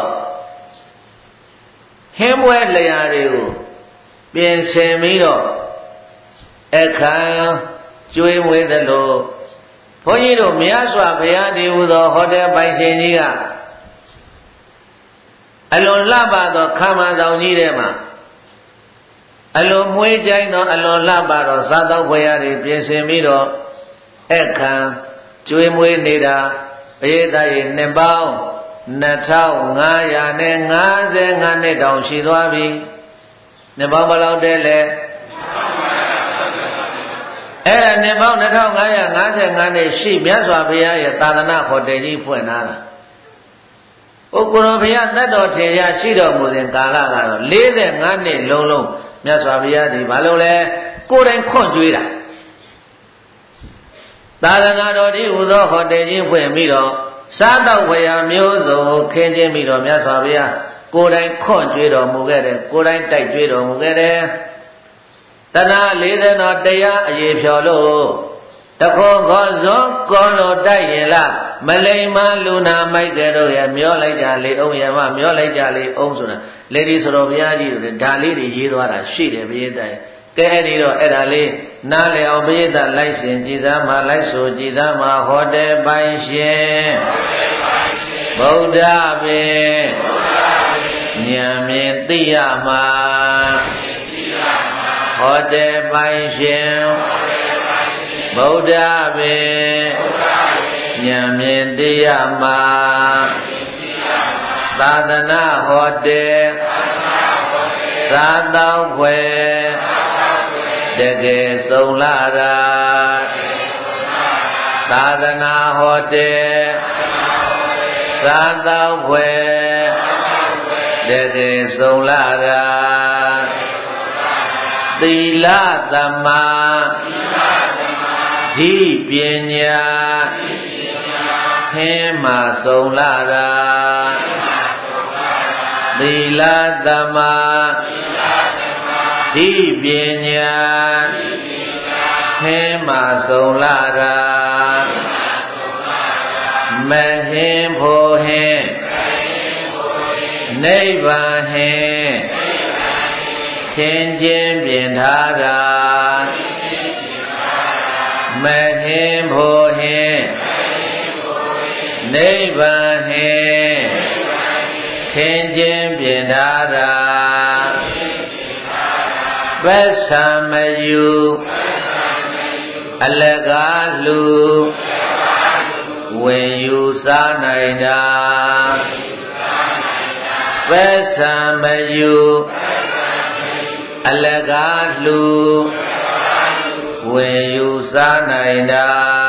ဟင်းပွဲလျာတွေကိုပြင်ဆင်ပြီးတော့အခါကျွေးမွေးသလိုဘုန်းကြီးတို့မြတ်စွာဘုရားတည်ဟူသောဟိုတယ်ပိုင်ရှင်ကြီးကအလွန်လှပသောခမဆောင်ကြီးထဲမှာအလွန်မွေးကြိုင်းသောအလွန်လှပသောစားသောဘွယ်ရတွေပြင်ဆင်ပြီးတော့အခါကျွေးမွေးနေတာပရိသတ်ရဲ့နှစ်ပေါင်းနှစ်ထောင်ငါးရာနဲ့ငါးဆယ်ငါးနှစ်တောင်ရှိသွားပြီနှစ်ပေါင်းဘယ်လောက်တည်းလဲအဲ့ဒါနှစ်ပေါင်းနှစ်ထောင်ငါးရာငါးဆယ်ငါးနှစ်ရှိမြတ်စွာဘုရားရဲ့သာသနာဟောတယ်ကြီးဖွင့်လာတာဥက္ကရောဘုရားတတ်တော်ထင်ရှားရှိတော်မူစဉ်ကာလကတော့လေးဆယ်ငါးနှစ်လုံးလုံးမြတ်စွာဘုရားဒီဘာလို့လဲကိုယ်တိုင်ခွန့်ကြွေးတာသာသနာတော်ဒီဟူသောဟောတယ်ကြီးဖွင့်ပြီးတော့စားတော့ဘုရားမျိုးစုံကိုခင်းခြင်းပြီးတော့မြတ်စွာဘုရားကိုယ်တိုင်ခွန့်ကြွေးတော်မူခဲ့တယ်ကိုယ်တိုင်တိုက်ကြွေးတော်မူခဲ့တယ်တဏှာလေးဆယ်တော်တရားအရေးဖြော်လို့တခေါခေါဇွန်ကောလို့တိုက်ရင်လားမလိမ္မာလူနာမိုက်တဲ့တို့ရဲ့မျောလိုက်ကြလေအောင်ရမမျောလိုက်ကြလေအောင်ဆိုတာလေဒီဆိုတော်ဘုရားကြီးတို့ဒါလေးတွေရေးသွားတာရှိတယ်ဘုရားတိုင်ကဲအဲ့ဒီတော့အဲ့ဒါလေးနားလည်အောင်ဘုရားလိုက်ရှင်ကြည်သားမှာလိုက်ဆိုကြည်သားမှာဟောတယ်ပိုင်ရှင်ဗုဒ္ဓပင်ဉာဏ်မြင်သိရမှာဟောတယ်ပိုင်ရှင်ဗုဒ္ဓပင်ဉာဏ်မြင်သိရမှာသာသနာဟောတယ်သာသောဖွယ်တကယ်ဆုံးလာတာသာသနာဟောတယ်သာသောဖွယ်တကယ်ဆုံးလာတာသီလသမာဓိပညာခင်းမှဆုံးလာတာသီလသမာဓိပညာခင်းမှဆုံးလာတာမဟင်းဖို့ဟင်းနိဗ္ဗာန်ဟင်းခင်းခြင်းပြင်ထားတာမဟင်းဖို့ဟင်းနိဗ္ဗာန်ဟင်းခင်းခြင်းပြင်ထားတာပစ္ဆံမယူအလကားလူဝင်ယူစားနိုင်တာပစ္ဆံမယူအလကားလူဝင်ယူစားနိုင်တာ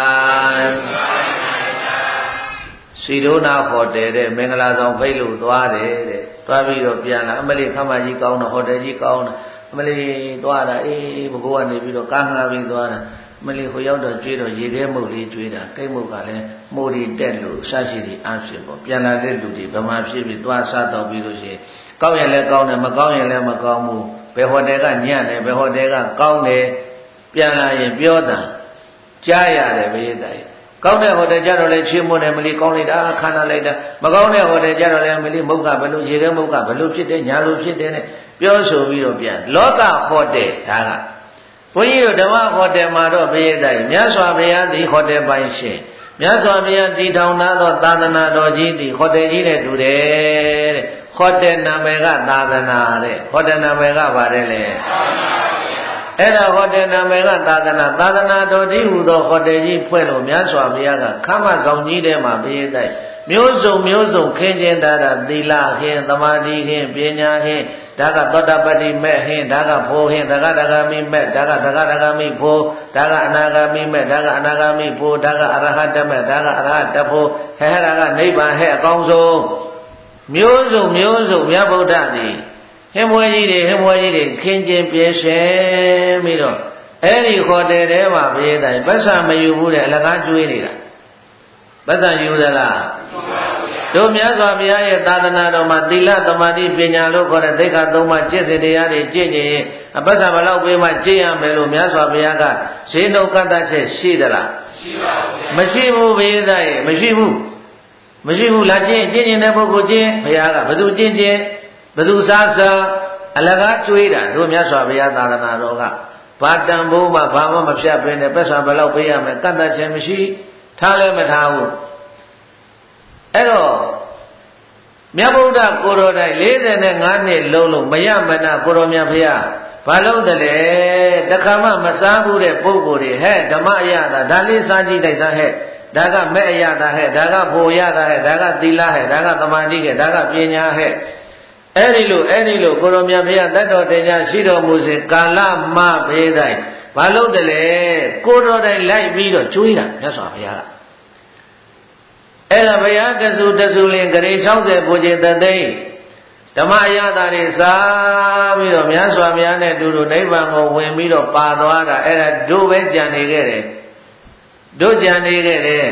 စီဒိုနာဟိုတယ်တဲ့မင်္ဂလာဆောင်ဖိတ်လို့သွားတယ်တဲ့သွားပြီးတော့ပြန်လာအမလေးခမကြီးကောင်းတော့ဟိုတယ်ကြီးကောင်းတော့အမလေးသွားတာအေးဘကိုကနေပြီးတော့ကားငှားပြီးသွားတာအမလေးဟိုရောက်တော့ကျွေးတော့ရေခဲမုတ်လေးကျွေးတာကိတ်မုတ်ကလည်းမိုးရီတက်လို့စရှိတွေအားဖြစ်ပေါ့ပြန်လာတဲ့လူတွေဗမာဖြစ်ပြီးသွားစားတော့ပြီးလို့ရှိရင်ကောင်းရင်လည်းကောင်းတယ်မကောင်းရင်လည်းမကောင်းဘူးဘယ်ဟိုတယ်ကညံ့တယ်ဘယ်ဟိုတယ်ကကောင်းတယ်ပြန်လာရင်ပြောတာကြားရတယ်ဘယ်တိုင်ကောင်းတဲ့ဟိုတယ်ကြတော့လေချွေးမွန်းတယ်မလီကောင်းလိုက်တာခန္ဓာလိုက်တာမကောင်းတဲ့ဟိုတယ်ကြတော့လေမလီမုတ်ကဘလို့ရေခဲမုတ်ကဘလို့ဖြစ်တယ်ညာလို့ဖြစ်တယ်နဲ့ပြောဆိုပြီးတော့ပြန်လောကဟောတယ်ဒါကဘုန်းကြီးတို့ဓမ္မဟောတယ်မှာတော့ဘယ်တိုင်မြတ်စွာဘုရားသည်ဟောတယ်ပိုင်ရှင်မြတ်စွာဘုရားတည်ထောင်သောသာသနာတော်ကြီးသည်ဟောတယ်ကြီးနဲ့တူတယ်တဲ့ဟောတယ်နာမည်ကသာသနာတဲ့ဟောတယ်နာမည်ကပါတယ်လေအဲ့ဒါဟောတယ်နာမည်ကသာသနာသာသနာတော်ဒီဟူသောဟောတယ်ကြီးဖွဲ့လို့မြတ်စွာဘုရားကခမ်းမဆောင်ကြီးထဲမှာဘယ်တိုင်မျိုးစုံမျိုးစုံခင်းကျင်းတာသီလခင်းသမာဓိခင်းပညာခင်းဒါကသောတပတ္တိမဲ့ဟင်းဒါကဖိုးဟင်းဒါကဒဂါမိမဲ့ဒါကဒဂါဒဂါမိဖိုးဒါကအနာဂါမိမဲ့ဒါကအနာဂါမိဖိုးဒါကအရဟတမဲ့ဒါကအရဟတဖိုးဟဲ့ဒါကနိဗ္ဗာန်ဟဲ့အကောင်းဆုံးမျိုးစုံမျိုးစုံမြတ်ဗုဒ္ဓသည်ဟင်းမွေးကြီးတွေဟင်းမွေးကြီးတွေခင်းကျင်းပြည့်ရှင်ပြီးတော့အဲ့ဒီခေါ်တဲ့တဲမှာဘေးတိုင်းပတ်စံမယူဘူးတဲ့အလကားကျွေးနေတာပတ်စံယူသလားတို့မြတ်စွာဘုရားရဲ့သာသနာတော်မှာသီလသမာဓိပညာလို့ခေါ်တဲ့သိက္ခာသုံးပါးကျင့်စဉ်တရားတွေကျင့်ရင်အပတ်စံဘလောက်ပေးမှကျင့်ရမယ်လို့မြတ်စွာဘုရားကဈေးနှုန်းကန့်သတ်ချက်ရှိသလားရှိပါဘူးမရှိဘူးဘေးတိုင်းမရှိဘူးမရှိဘူးလားကျင့်ကျင့်ရင်တဲ့ပုဂ္ဂိုလ်ကျင့်ဘုရားကဘယ်သူကျင့်ကျင့်ဘယ်သူစားစားအလကားကျွေးတာတို့မြတ်စွာဘုရားသာသနာတော်ကဘာတန်ဖိုးမှဘာမှမဖြတ်ဘဲနဲ့ပတ်စံဘယ်လောက်ပေးရမယ်ကန့်သတ်ချက်မရှိထားလည်းမထားဘူးအဲ့တော့မြတ်ဗုဒ္ဓကိုတော်တိုင်၄၅နှစ်လုံးလုံးမရမနာကိုတော်မြတ်ဘုရားဘာလို့တလဲတခါမှမစားဘူးတဲ့ပုဂ္ဂိုလ်တွေဟဲ့ဓမ္မအရသာဒါလေးစားကြည့်လိုက်စားဟဲ့ဒါကမဲ့အရတာဟဲ့ဒါကဖို့ရတာဟဲ့ဒါကသီလဟဲ့ဒါကသမာဓိဟဲ့ဒါကပညာဟဲ့အဲ့ဒီလိုအဲ့ဒီလိုကိုရောမြတ်ဘုရားတတ်တော်တရားရှိတော်မူစဉ်ကာလမဘေးတိုင်းဘာလို့တလဲကိုတော်တိုင်လိုက်ပြီးတော့ကျွေးတာမြတ်စွာဘုရားကအဲ့ဒါဘုရားတဆူတဆူလင်ဂရေ၆၀ပူဇေတသိဓမ္မအရသာတွေစားပြီးတော့မြတ်စွာဘုရားနဲ့တူတူနိဗ္ဗာန်ကိုဝင်ပြီးတော့ပါသွားတာအဲ့ဒါတို့ပဲကြံနေခဲ့တယ်တို့ကြံနေခဲ့တယ်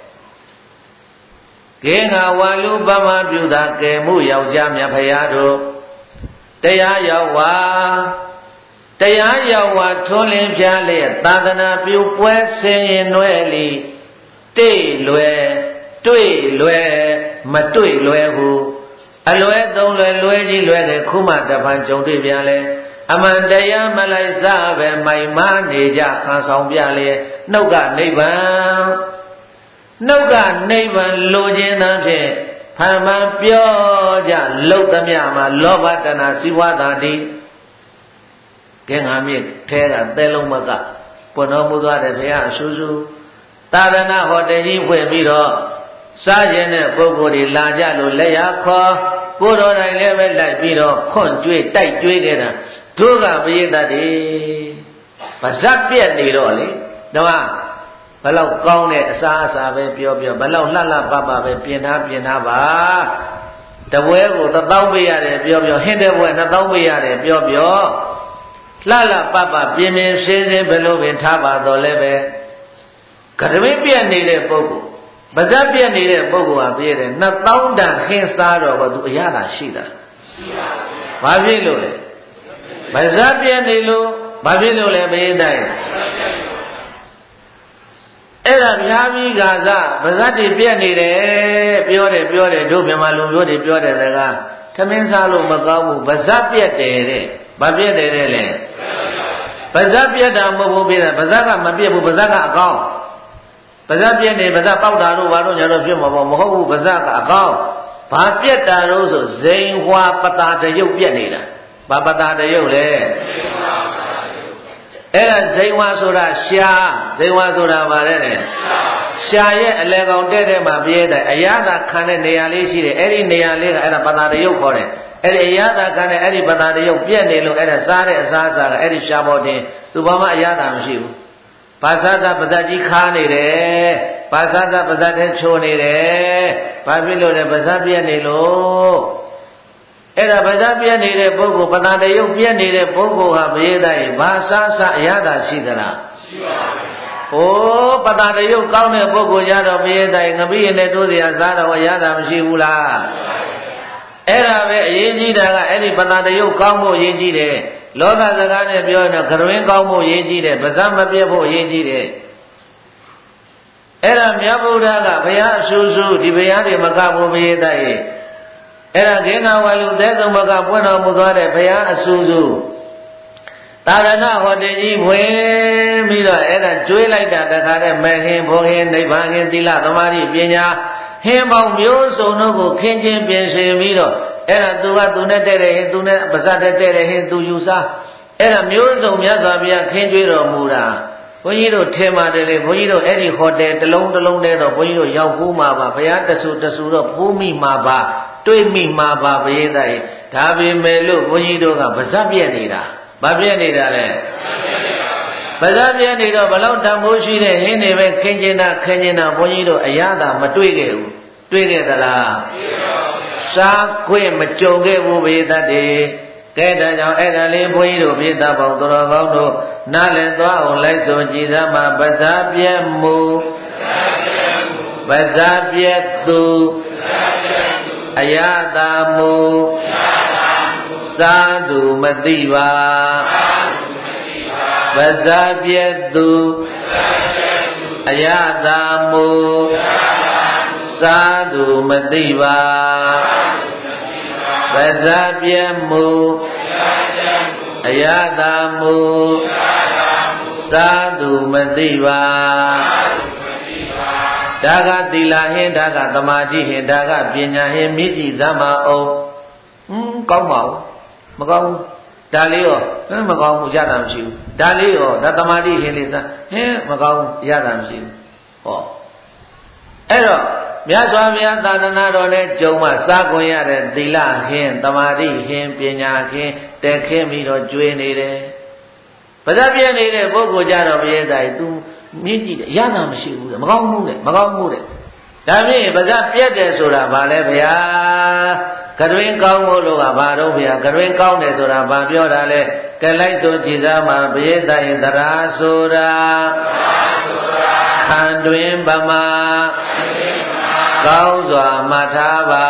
ကေငါဝါလူပမပြုတာကဲမှုယောက်ျားမြတ်ဖရာတို့တရားရောက်ဝါတရားရောက်ဝါထွန်းလင်းပြလျက်သာသနာပြုပွဲဆင်ရင်နွယ်လီတိတ်လွယ်တွေ့လွယ်မတွေ့လွယ်ဟုအလွဲသုံးလွယ်လွဲကြီးလွယ်တဲ့ခုမှတပံကြုံတွေ့ပြန်လဲအမှန်တရားမလိုက်စားပဲမိုင်မနေကြခံဆောင်ပြလျက်နှုတ်ကနိဗ္ဗာန်နှုတ်ကနိဗ္ဗာန်လိုခြင်းသာဖြင့်ဖန်မှန်ပြောကြလှုပ်သမျှမှာလောဘတဏှာစီဝါတာတိကဲငါမြစ်ထဲကသဲလုံးမကပွန်တော်မူသွားတဲ့ဘုရားအဆူဆူသာသနာဟောတယ်ကြီးဖွင့်ပြီးတော့စားခြင်းတဲ့ပုဂ္ဂိုလ်တွေလာကြလို့လက်ရခေါ်ကိုယ်တော်တိုင်လည်းပဲလိုက်ပြီးတော့ခွန့်ကျွေးတိုက်ကျွေးခဲ့တာတို့ကပရိသတ်တွေပါဇက်ပြက်နေတော့လေတော့ဘလောက်ကောင်းတဲ့အစားအစာပဲပြောပြောဘလောက်လှလှပပပဲပြင်ထားပြင်ထားပါတပွဲကိုတစ်သောင်းပေးရတယ်ပြောပြောဟင်းတဲ့ပွဲနှစ်သောင်းပေးရတယ်ပြောပြောလှလှပပပြင်ပြင်ရှင်းရှင်းဘယ်လိုပင်ထားပါတော့လဲပဲကရမင်းပြက်နေတဲ့ပုဂ္ဂိုလ်ပါဇက်ပြက်နေတဲ့ပုဂ္ဂိုလ်ဟာပြည့်တယ်နှစ်သောင်းတန်ခင်းစားတော့ဘာသူအရသာရှိတာရှိပါဘူးဘာဖြစ်လို့လဲပါဇက်ပြက်နေလို့ဘာဖြစ်လို့လဲဘယ်တိုင်းအဲ့ဒါမြားပြီးကစားပါဇက်တွေပြက်နေတယ်ပြောတယ်ပြောတယ်တို့မြန်မာလူမျိုးတွေပြောတယ်ကထမင်းစားလို့မကောင်းဘူးပါဇက်ပြက်တယ်တဲ့ဘာပြက်တယ်တဲ့လဲပါဇက်ပြက်တာမဟုတ်ဘူးပြတာပါဇက်ကမပြက်ဘူးပါဇက်ကအကောင်းပါဇက်ပြက်နေပါဇက်ပေါက်တာတို့ဘာလို့ညာတော့ဖြစ်မှာပေါ့မဟုတ်ဘူးပါဇက်ကအကောင်းဘာပြက်တာတို့ဆိုဇိန်ဟွာပတာတရုပ်ပြက်နေတာဘာပတာတရုပ်လဲအဲ့ဒါဇိန်ဝါဆိုတာရှားဇိန်ဝါဆိုတာဗါတဲ့ရှားရဲ့အလဲကောင်တဲ့တဲ့မှာပြည့်တဲ့အရသာခံတဲ့နေရာလေးရှိတယ်အဲ့ဒီနေရာလေးကအဲ့ဒါပတာတရုပ်ခေါ်တယ်အဲ့ဒီအရသာခံတဲ့အဲ့ဒီပတာတရုပ်ပြက်နေလို့အဲ့ဒါစားတဲ့အစားအစာကအဲ့ဒီရှားပေါ်တင်သူဘာမှအရသာမရှိဘူးဘာသာသာပဇတ်ကြီးခါနေတယ်ဘာသာသာပဇတ်ထဲချိုးနေတယ်ဘာဖြစ်လို့လဲပဇတ်ပြက်နေလို့အဲ့ဒါပဇတ်ပြက်နေတဲ့ပုဂ္ဂိုလ်ပတာတရုပ်ပြက်နေတဲ့ပုဂ္ဂိုလ်ဟာမရေးတိုင်းဘာစားစားအရသာရှိသလားရှိပါဘူး။ဩပတာတရုပ်ကောင်းတဲ့ပုဂ္ဂိုလ်ကြတော့မရေးတိုင်းငပိရနဲ့တိုးစရာစားတော့အရသာမရှိဘူးလား။အဲ့ဒါပဲအရေးကြီးတာကအဲ့ဒီပတာတရုပ်ကောင်းဖို့အရေးကြီးတယ်လောကစကားနဲ့ပြောရင်တော့ကရင်းကောင်းဖို့အရေးကြီးတယ်ပါဇက်မပြတ်ဖို့အရေးကြီးတယ်အဲ့ဒါမြတ်ဗုဒ္ဓကဘုရားအဆူဆူဒီဘုရားတွေမကဘူးမရေးတတ်ရဲ့အဲ့ဒါခေငါဝါလူသဲသုံးဘကပွင့်တော်မူသွားတဲ့ဘုရားအဆူဆူသာရဏဟောတယ်ကြီးဖွင့်ပြီးတော့အဲ့ဒါကျွေးလိုက်တာတခါတည်းမဟင်ဘုံဟင်နိဗ္ဗာန်ဟင်သီလသမာဓိပညာဟင်ပေါင်းမျိုးစုံတို့ကိုခင်းချင်းပြင်ဆင်ပြီးတော့အဲ့ဒါသူကသူနဲ့တဲ့တယ်ဟင်သူနဲ့ပါဇတ်တဲ့တဲ့တယ်ဟင်သူယူစားအဲ့ဒါမျိုးစုံမြတ်စွာဘုရားခင်းကျွေးတော်မူတာဘုန်းကြီးတို့ထင်ပါတယ်လေဘုန်းကြီးတို့အဲ့ဒီဟိုတယ်တစ်လုံးတစ်လုံးတည်းတော့ဘုန်းကြီးတို့ရောက်ဖူးမှာပါဘုရားတဆူတဆူတော့ဖူးမိမှာပါတွေးမိမှာပါဘယင်းသားဒါပေမဲ့လို့ဘုန်းကြီးတို့ကပါဇတ်ပြက်နေတာဘာပြက်နေတာလဲပါဇတ်ပြက်နေတော့ဘလောက်တန်ဖိုးရှိတဲ့ဟင်းတွေပဲခင်းကျင်တာခင်းကျင်တာဘုန်းကြီးတို့အရသာမတွေးခဲ့ဘူးတွေးခဲ့သလားစားခွင့်မကြုံခဲ့ဘူးဘိသတ်တေကဲဒါကြောင့်အဲ့ဒါလေးဘုန်းကြီးတို့ဘိသတ်ပေါင်းတော်ကောင်းတို့နားလည်သွားအောင်လိုက်ဆိုကြည်သားမှာပါဇာပြက်မှုပါဇာပြက်သူအယတာမှုသာသူမသိပါပါဇာပြက်သူအယတာမှုသာသူမသိပါပါဇာပြက်မှုအယတာမှုသာသူမသိပါဒါကသီလဟင်ဒါကသမာဓိဟင်ဒါကပညာဟင်မြစ်ကြည်သမအောင်ဟွန်းကောင်းပါဘူးမကောင်းဘူးဒါလေးရောဟမ်မကောင်းဘူးရတာမရှိဘူးဒါလေးရောဒါသမာဓိဟင်လေးသာဟင်မကောင်းဘူးရတာမရှိဘူးဟောအဲ့တော့မြတ်စွာဘုရားသာသနာတော်နဲ့ကြုံမှစခွင့်ရတဲ့သီလဟင်းသမာဓိဟင်းပညာဟင်းတက်ခင်းပြီးတော့ကျွေးနေတယ်ပါဇက်ပြည့်နေတဲ့ပုဂ္ဂိုလ်ကြတော့ဘုရားတိုင် तू မြင့်ကြည့်တယ်ရတာမရှိဘူးတဲ့မကောင်းဘူးတဲ့မကောင်းဘူးတဲ့ဒါဖြင့်ပါဇက်ပြည့်တယ်ဆိုတာဘာလဲဗျာကတွင်ကောင်းဖို့လို့ကဘာတော့ဗျာကတွင်ကောင်းတယ်ဆိုတာဘာပြောတာလဲကဲလိုက်ဆိုကြည်စားမှာဘုရားတိုင်သရာဆိုတာခံတွင်ဗမာကောင်းစွာမှတ်ထားပါ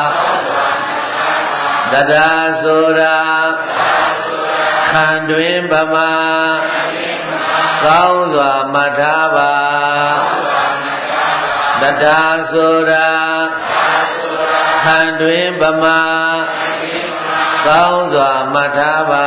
တရားဆိုတာခံတွင်ဗမာကောင်းစွာမှတ်ထားပါတရားဆိုတာခံတွင်ဗမာကောင်းစွာမှတ်ထားပါ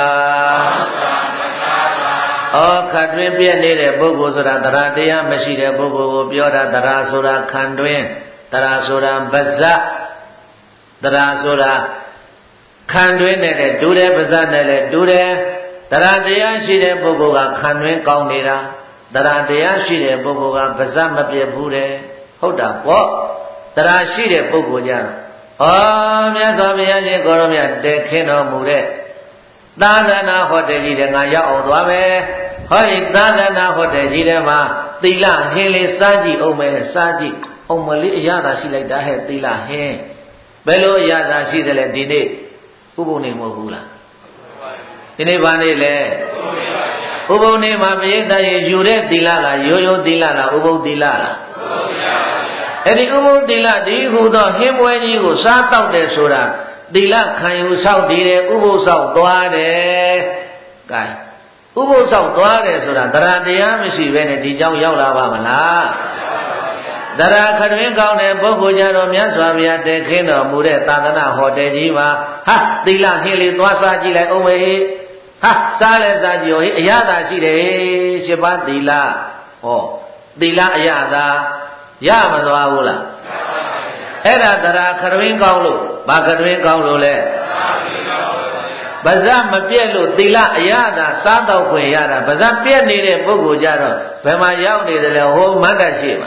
ဩခတ်တွင်ပြည့်နေတဲ့ပုဂ္ဂိုလ်ဆိုတာတရားတရားမရှိတဲ့ပုဂ္ဂိုလ်ကိုပြောတာတရားဆိုတာခံတွင်တရားဆိုတာဗဇ္ဇတရားဆိုတာခံတွင်နဲ့တူတယ်ဗဇ္ဇနဲ့လည်းတူတယ်တရားတရားရှိတဲ့ပုဂ္ဂိုလ်ကခံတွင်ကောင်းနေတာတရားတရားရှိတဲ့ပုဂ္ဂိုလ်ကဗဇ္ဇမပြည့်ဘူးတယ်ဟုတ်တာပေါ့တရားရှိတဲ့ပုဂ္ဂိုလ်ကြဩမြတ်စွာဘုရားရှင်ကိုရောမြတ်တည်ခင်းတော်မူတဲ့သာသနာဟောတယ်ကြီးတဲ့ငါရောက်အောင်သွားမယ်ဟောဒီသာသနာဟောတယ်ကြီးတဲ့မှာသီလဟင်းလေးစားကြည့်အောင်မယ်စားကြည့်အောင်မလေးအရသာရှိလိုက်တာဟဲ့သီလဟင်းဘယ်လိုအရသာရှိတယ်လဲဒီနေ့ဥပုပ်နေမဟုတ်ဘူးလားဒီနေ့ဘာနေ့လဲဥပုပ်နေမှာပရိသတ်ရေယူတဲ့သီလလားရိုးရိုးသီလလားဥပုပ်သီလလားအဲ့ဒီဥပုပ်သီလဒီဟူသောဟင်းပွဲကြီးကိုစားတော့တယ်ဆိုတာသီလခံယူဆောက်တည်တယ်ဥပုပ်ဆောက်သွားတယ်ကဲဥပုပ်ဆောက်သွားတယ်ဆိုတာတရားတရားမရှိဘဲနဲ့ဒီကြောင့်ရောက်လာပါမလားတရားခတွင်ကောင်းတဲ့ပုဂ္ဂိုလ်ကြတော့မြတ်စွာဘုရားတည်ခင်းတော်မူတဲ့သာသနာဟောတယ်ကြီးမှာဟာသီလဟင်းလေးသွားစားကြည့်လိုက်အောင်မေဟာစားလဲစားကြည့်ဟေးအရသာရှိတယ်ရှစ်ပါးသီလဟောသီလအရသာရမသွားဘူးလားအဲ့ဒါတရားခတွင်ကောင်းလို့ဘာခတွင်ကောင်းလို့လဲပါဇက်မပြည့်လို့သီလအရသာစားတော့ခွင့်ရတာပါဇက်ပြည့်နေတဲ့ပုဂ္ဂိုလ်ကြတော့ဘယ်မှာရောက်နေတယ်လဲဟိုမတ်တရှိမှာ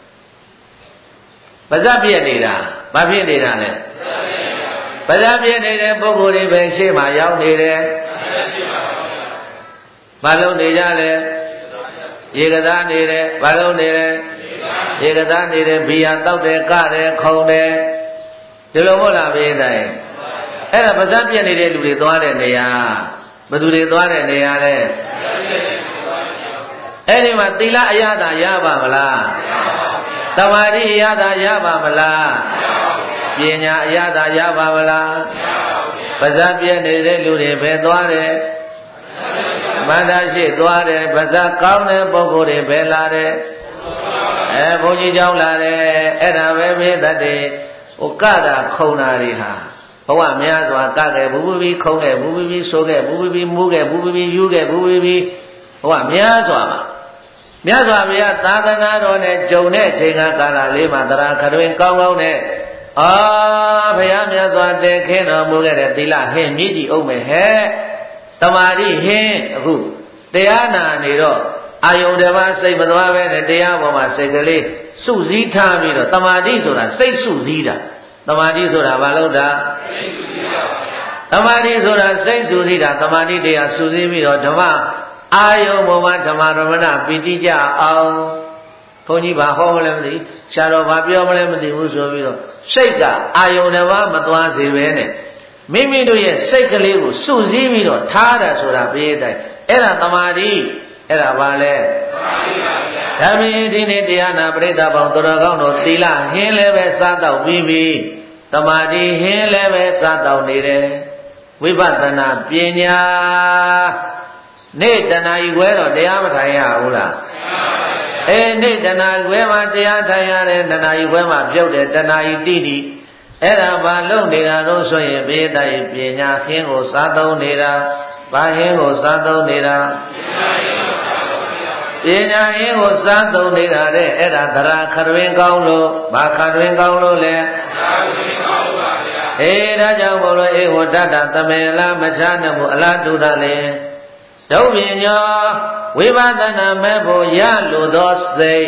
ပါဇက်ပြည့်နေတာဘာဖြစ်နေတာလဲပါဇက်ပြည့်နေတဲ့ပုဂ္ဂိုလ်တွေပဲရှေ့မှာရောက်နေတယ်ဘာလို့နေကြလဲရေကစားနေတယ်ဘာလို့နေလဲရေကစားနေတယ်ဘီယာတောက်တယ်ကတယ်ခုံတယ်ဒီလိုမဟုတ်လားဘေးတိုင်းအဲ့ဒါပါဇက်ပြည့်နေတဲ့လူတွေသွားတဲ့နေရာဘယ်သူတွေသွားတဲ့နေရာလဲအဲ့ဒီမှာသီလအရသာရပါမလားသမာဓိအရသာရပါမလားပညာအရသာရပါမလားပါဇက်ပြည့်နေတဲ့လူတွေပဲသွားတယ်မန္တရှိသွားတယ်ပါဇက်ကောင်းတဲ့ပုဂ္ဂိုလ်တွေပဲလာတယ်အဲဘုန်းကြီးเจ้าလာတယ်အဲ့ဒါပဲမေတ္တတေဟိုကတာခုံတာတွေဟာဘဝများစွာကခဲ့ဘူးဘူးပြီးခုံခဲ့ဘူးဘူးပြီးဆိုးခဲ့ဘူးဘူးပြီးမူးခဲ့ဘူးဘူးပြီးယူခဲ့ဘူးဘူးပြီးဘဝများစွာမှာမြတ်စွာဘုရားသာသနာတော်နဲ့ဂျုံတဲ့အချိန်ကကာလလေးမှာတရားခတွင်ကောင်းကောင်းနဲ့အာဘုရားမြတ်စွာတည်ခင်းတော်မူခဲ့တဲ့သီလဟင်းမြည်ကြည့်အောင်မယ်ဟဲ့တမာတိဟင်းအခုတရားနာနေတော့အာယုန်တပါးစိတ်မသွားပဲနဲ့တရားပေါ်မှာစိတ်ကလေးစုစည်းထားပြီးတော့တမာတိဆိုတာစိတ်စုစည်းတာတမာတိဆိုတာဘာလို့တာစိတ်စုစည်းတာပါဗျာတမာတိဆိုတာစိတ်စုစည်းတာတမာတိတရားစုစည်းပြီးတော့ဓမ္မအာယုံပေါ်မှာဓမ္မရမဏပီတိကြအောင်ဘုန်းကြီးဘာဟောမလဲမသိဆရာတော်ဘာပြောမလဲမသိဘူးဆိုပြီးတော့စိတ်ကအာယုံတစ်ပါးမသွားစေပဲနဲ့မိမိတို့ရဲ့စိတ်ကလေးကိုစုစည်းပြီးတော့ထားတာဆိုတာပြည့်တဲ့အဲ့ဒါတမာတိအဲ့ဒါဘာလဲတမာတိပါဗျာဒါမင်းဒီနေ့တရားနာပရိသတ်ပေါင်းတော်တော်ကောင်းတို့သီလဟင်းလည်းပဲစားတော့ပြီးပြီတမာတိဟင်းလည်းပဲစားတော့နေတယ်ဝိပဿနာပညာနေ့တဏှာကြီးခွဲတော့တရားမထိုင်ရဘူးလားအေးနေ့တဏှာခွဲမှာတရားထိုင်ရတယ်တဏှာကြီးခွဲမှာပြုတ်တယ်တဏှာကြီးတိတိအဲ့ဒါဘာလုပ်နေတာလို့ဆိုရင်ဘေးတိုင်ပညာခင်းကိုစားသုံးနေတာဘာဟင်းကိုစားသုံးနေတာပညာဟင်းကိုစားသုံးနေတာတဲ့အဲ့ဒါသရခတွင်ကောင်းလို့ဘာခတွင်ကောင်းလို့လဲအေးဒါကြောင့်ဘုလိုအေဝတ္တတသမေလာမချာနမှုအလားတူတာလေဒုပညောဝိပဿနာမဲ့ဖို့ရလိုသောစိတ်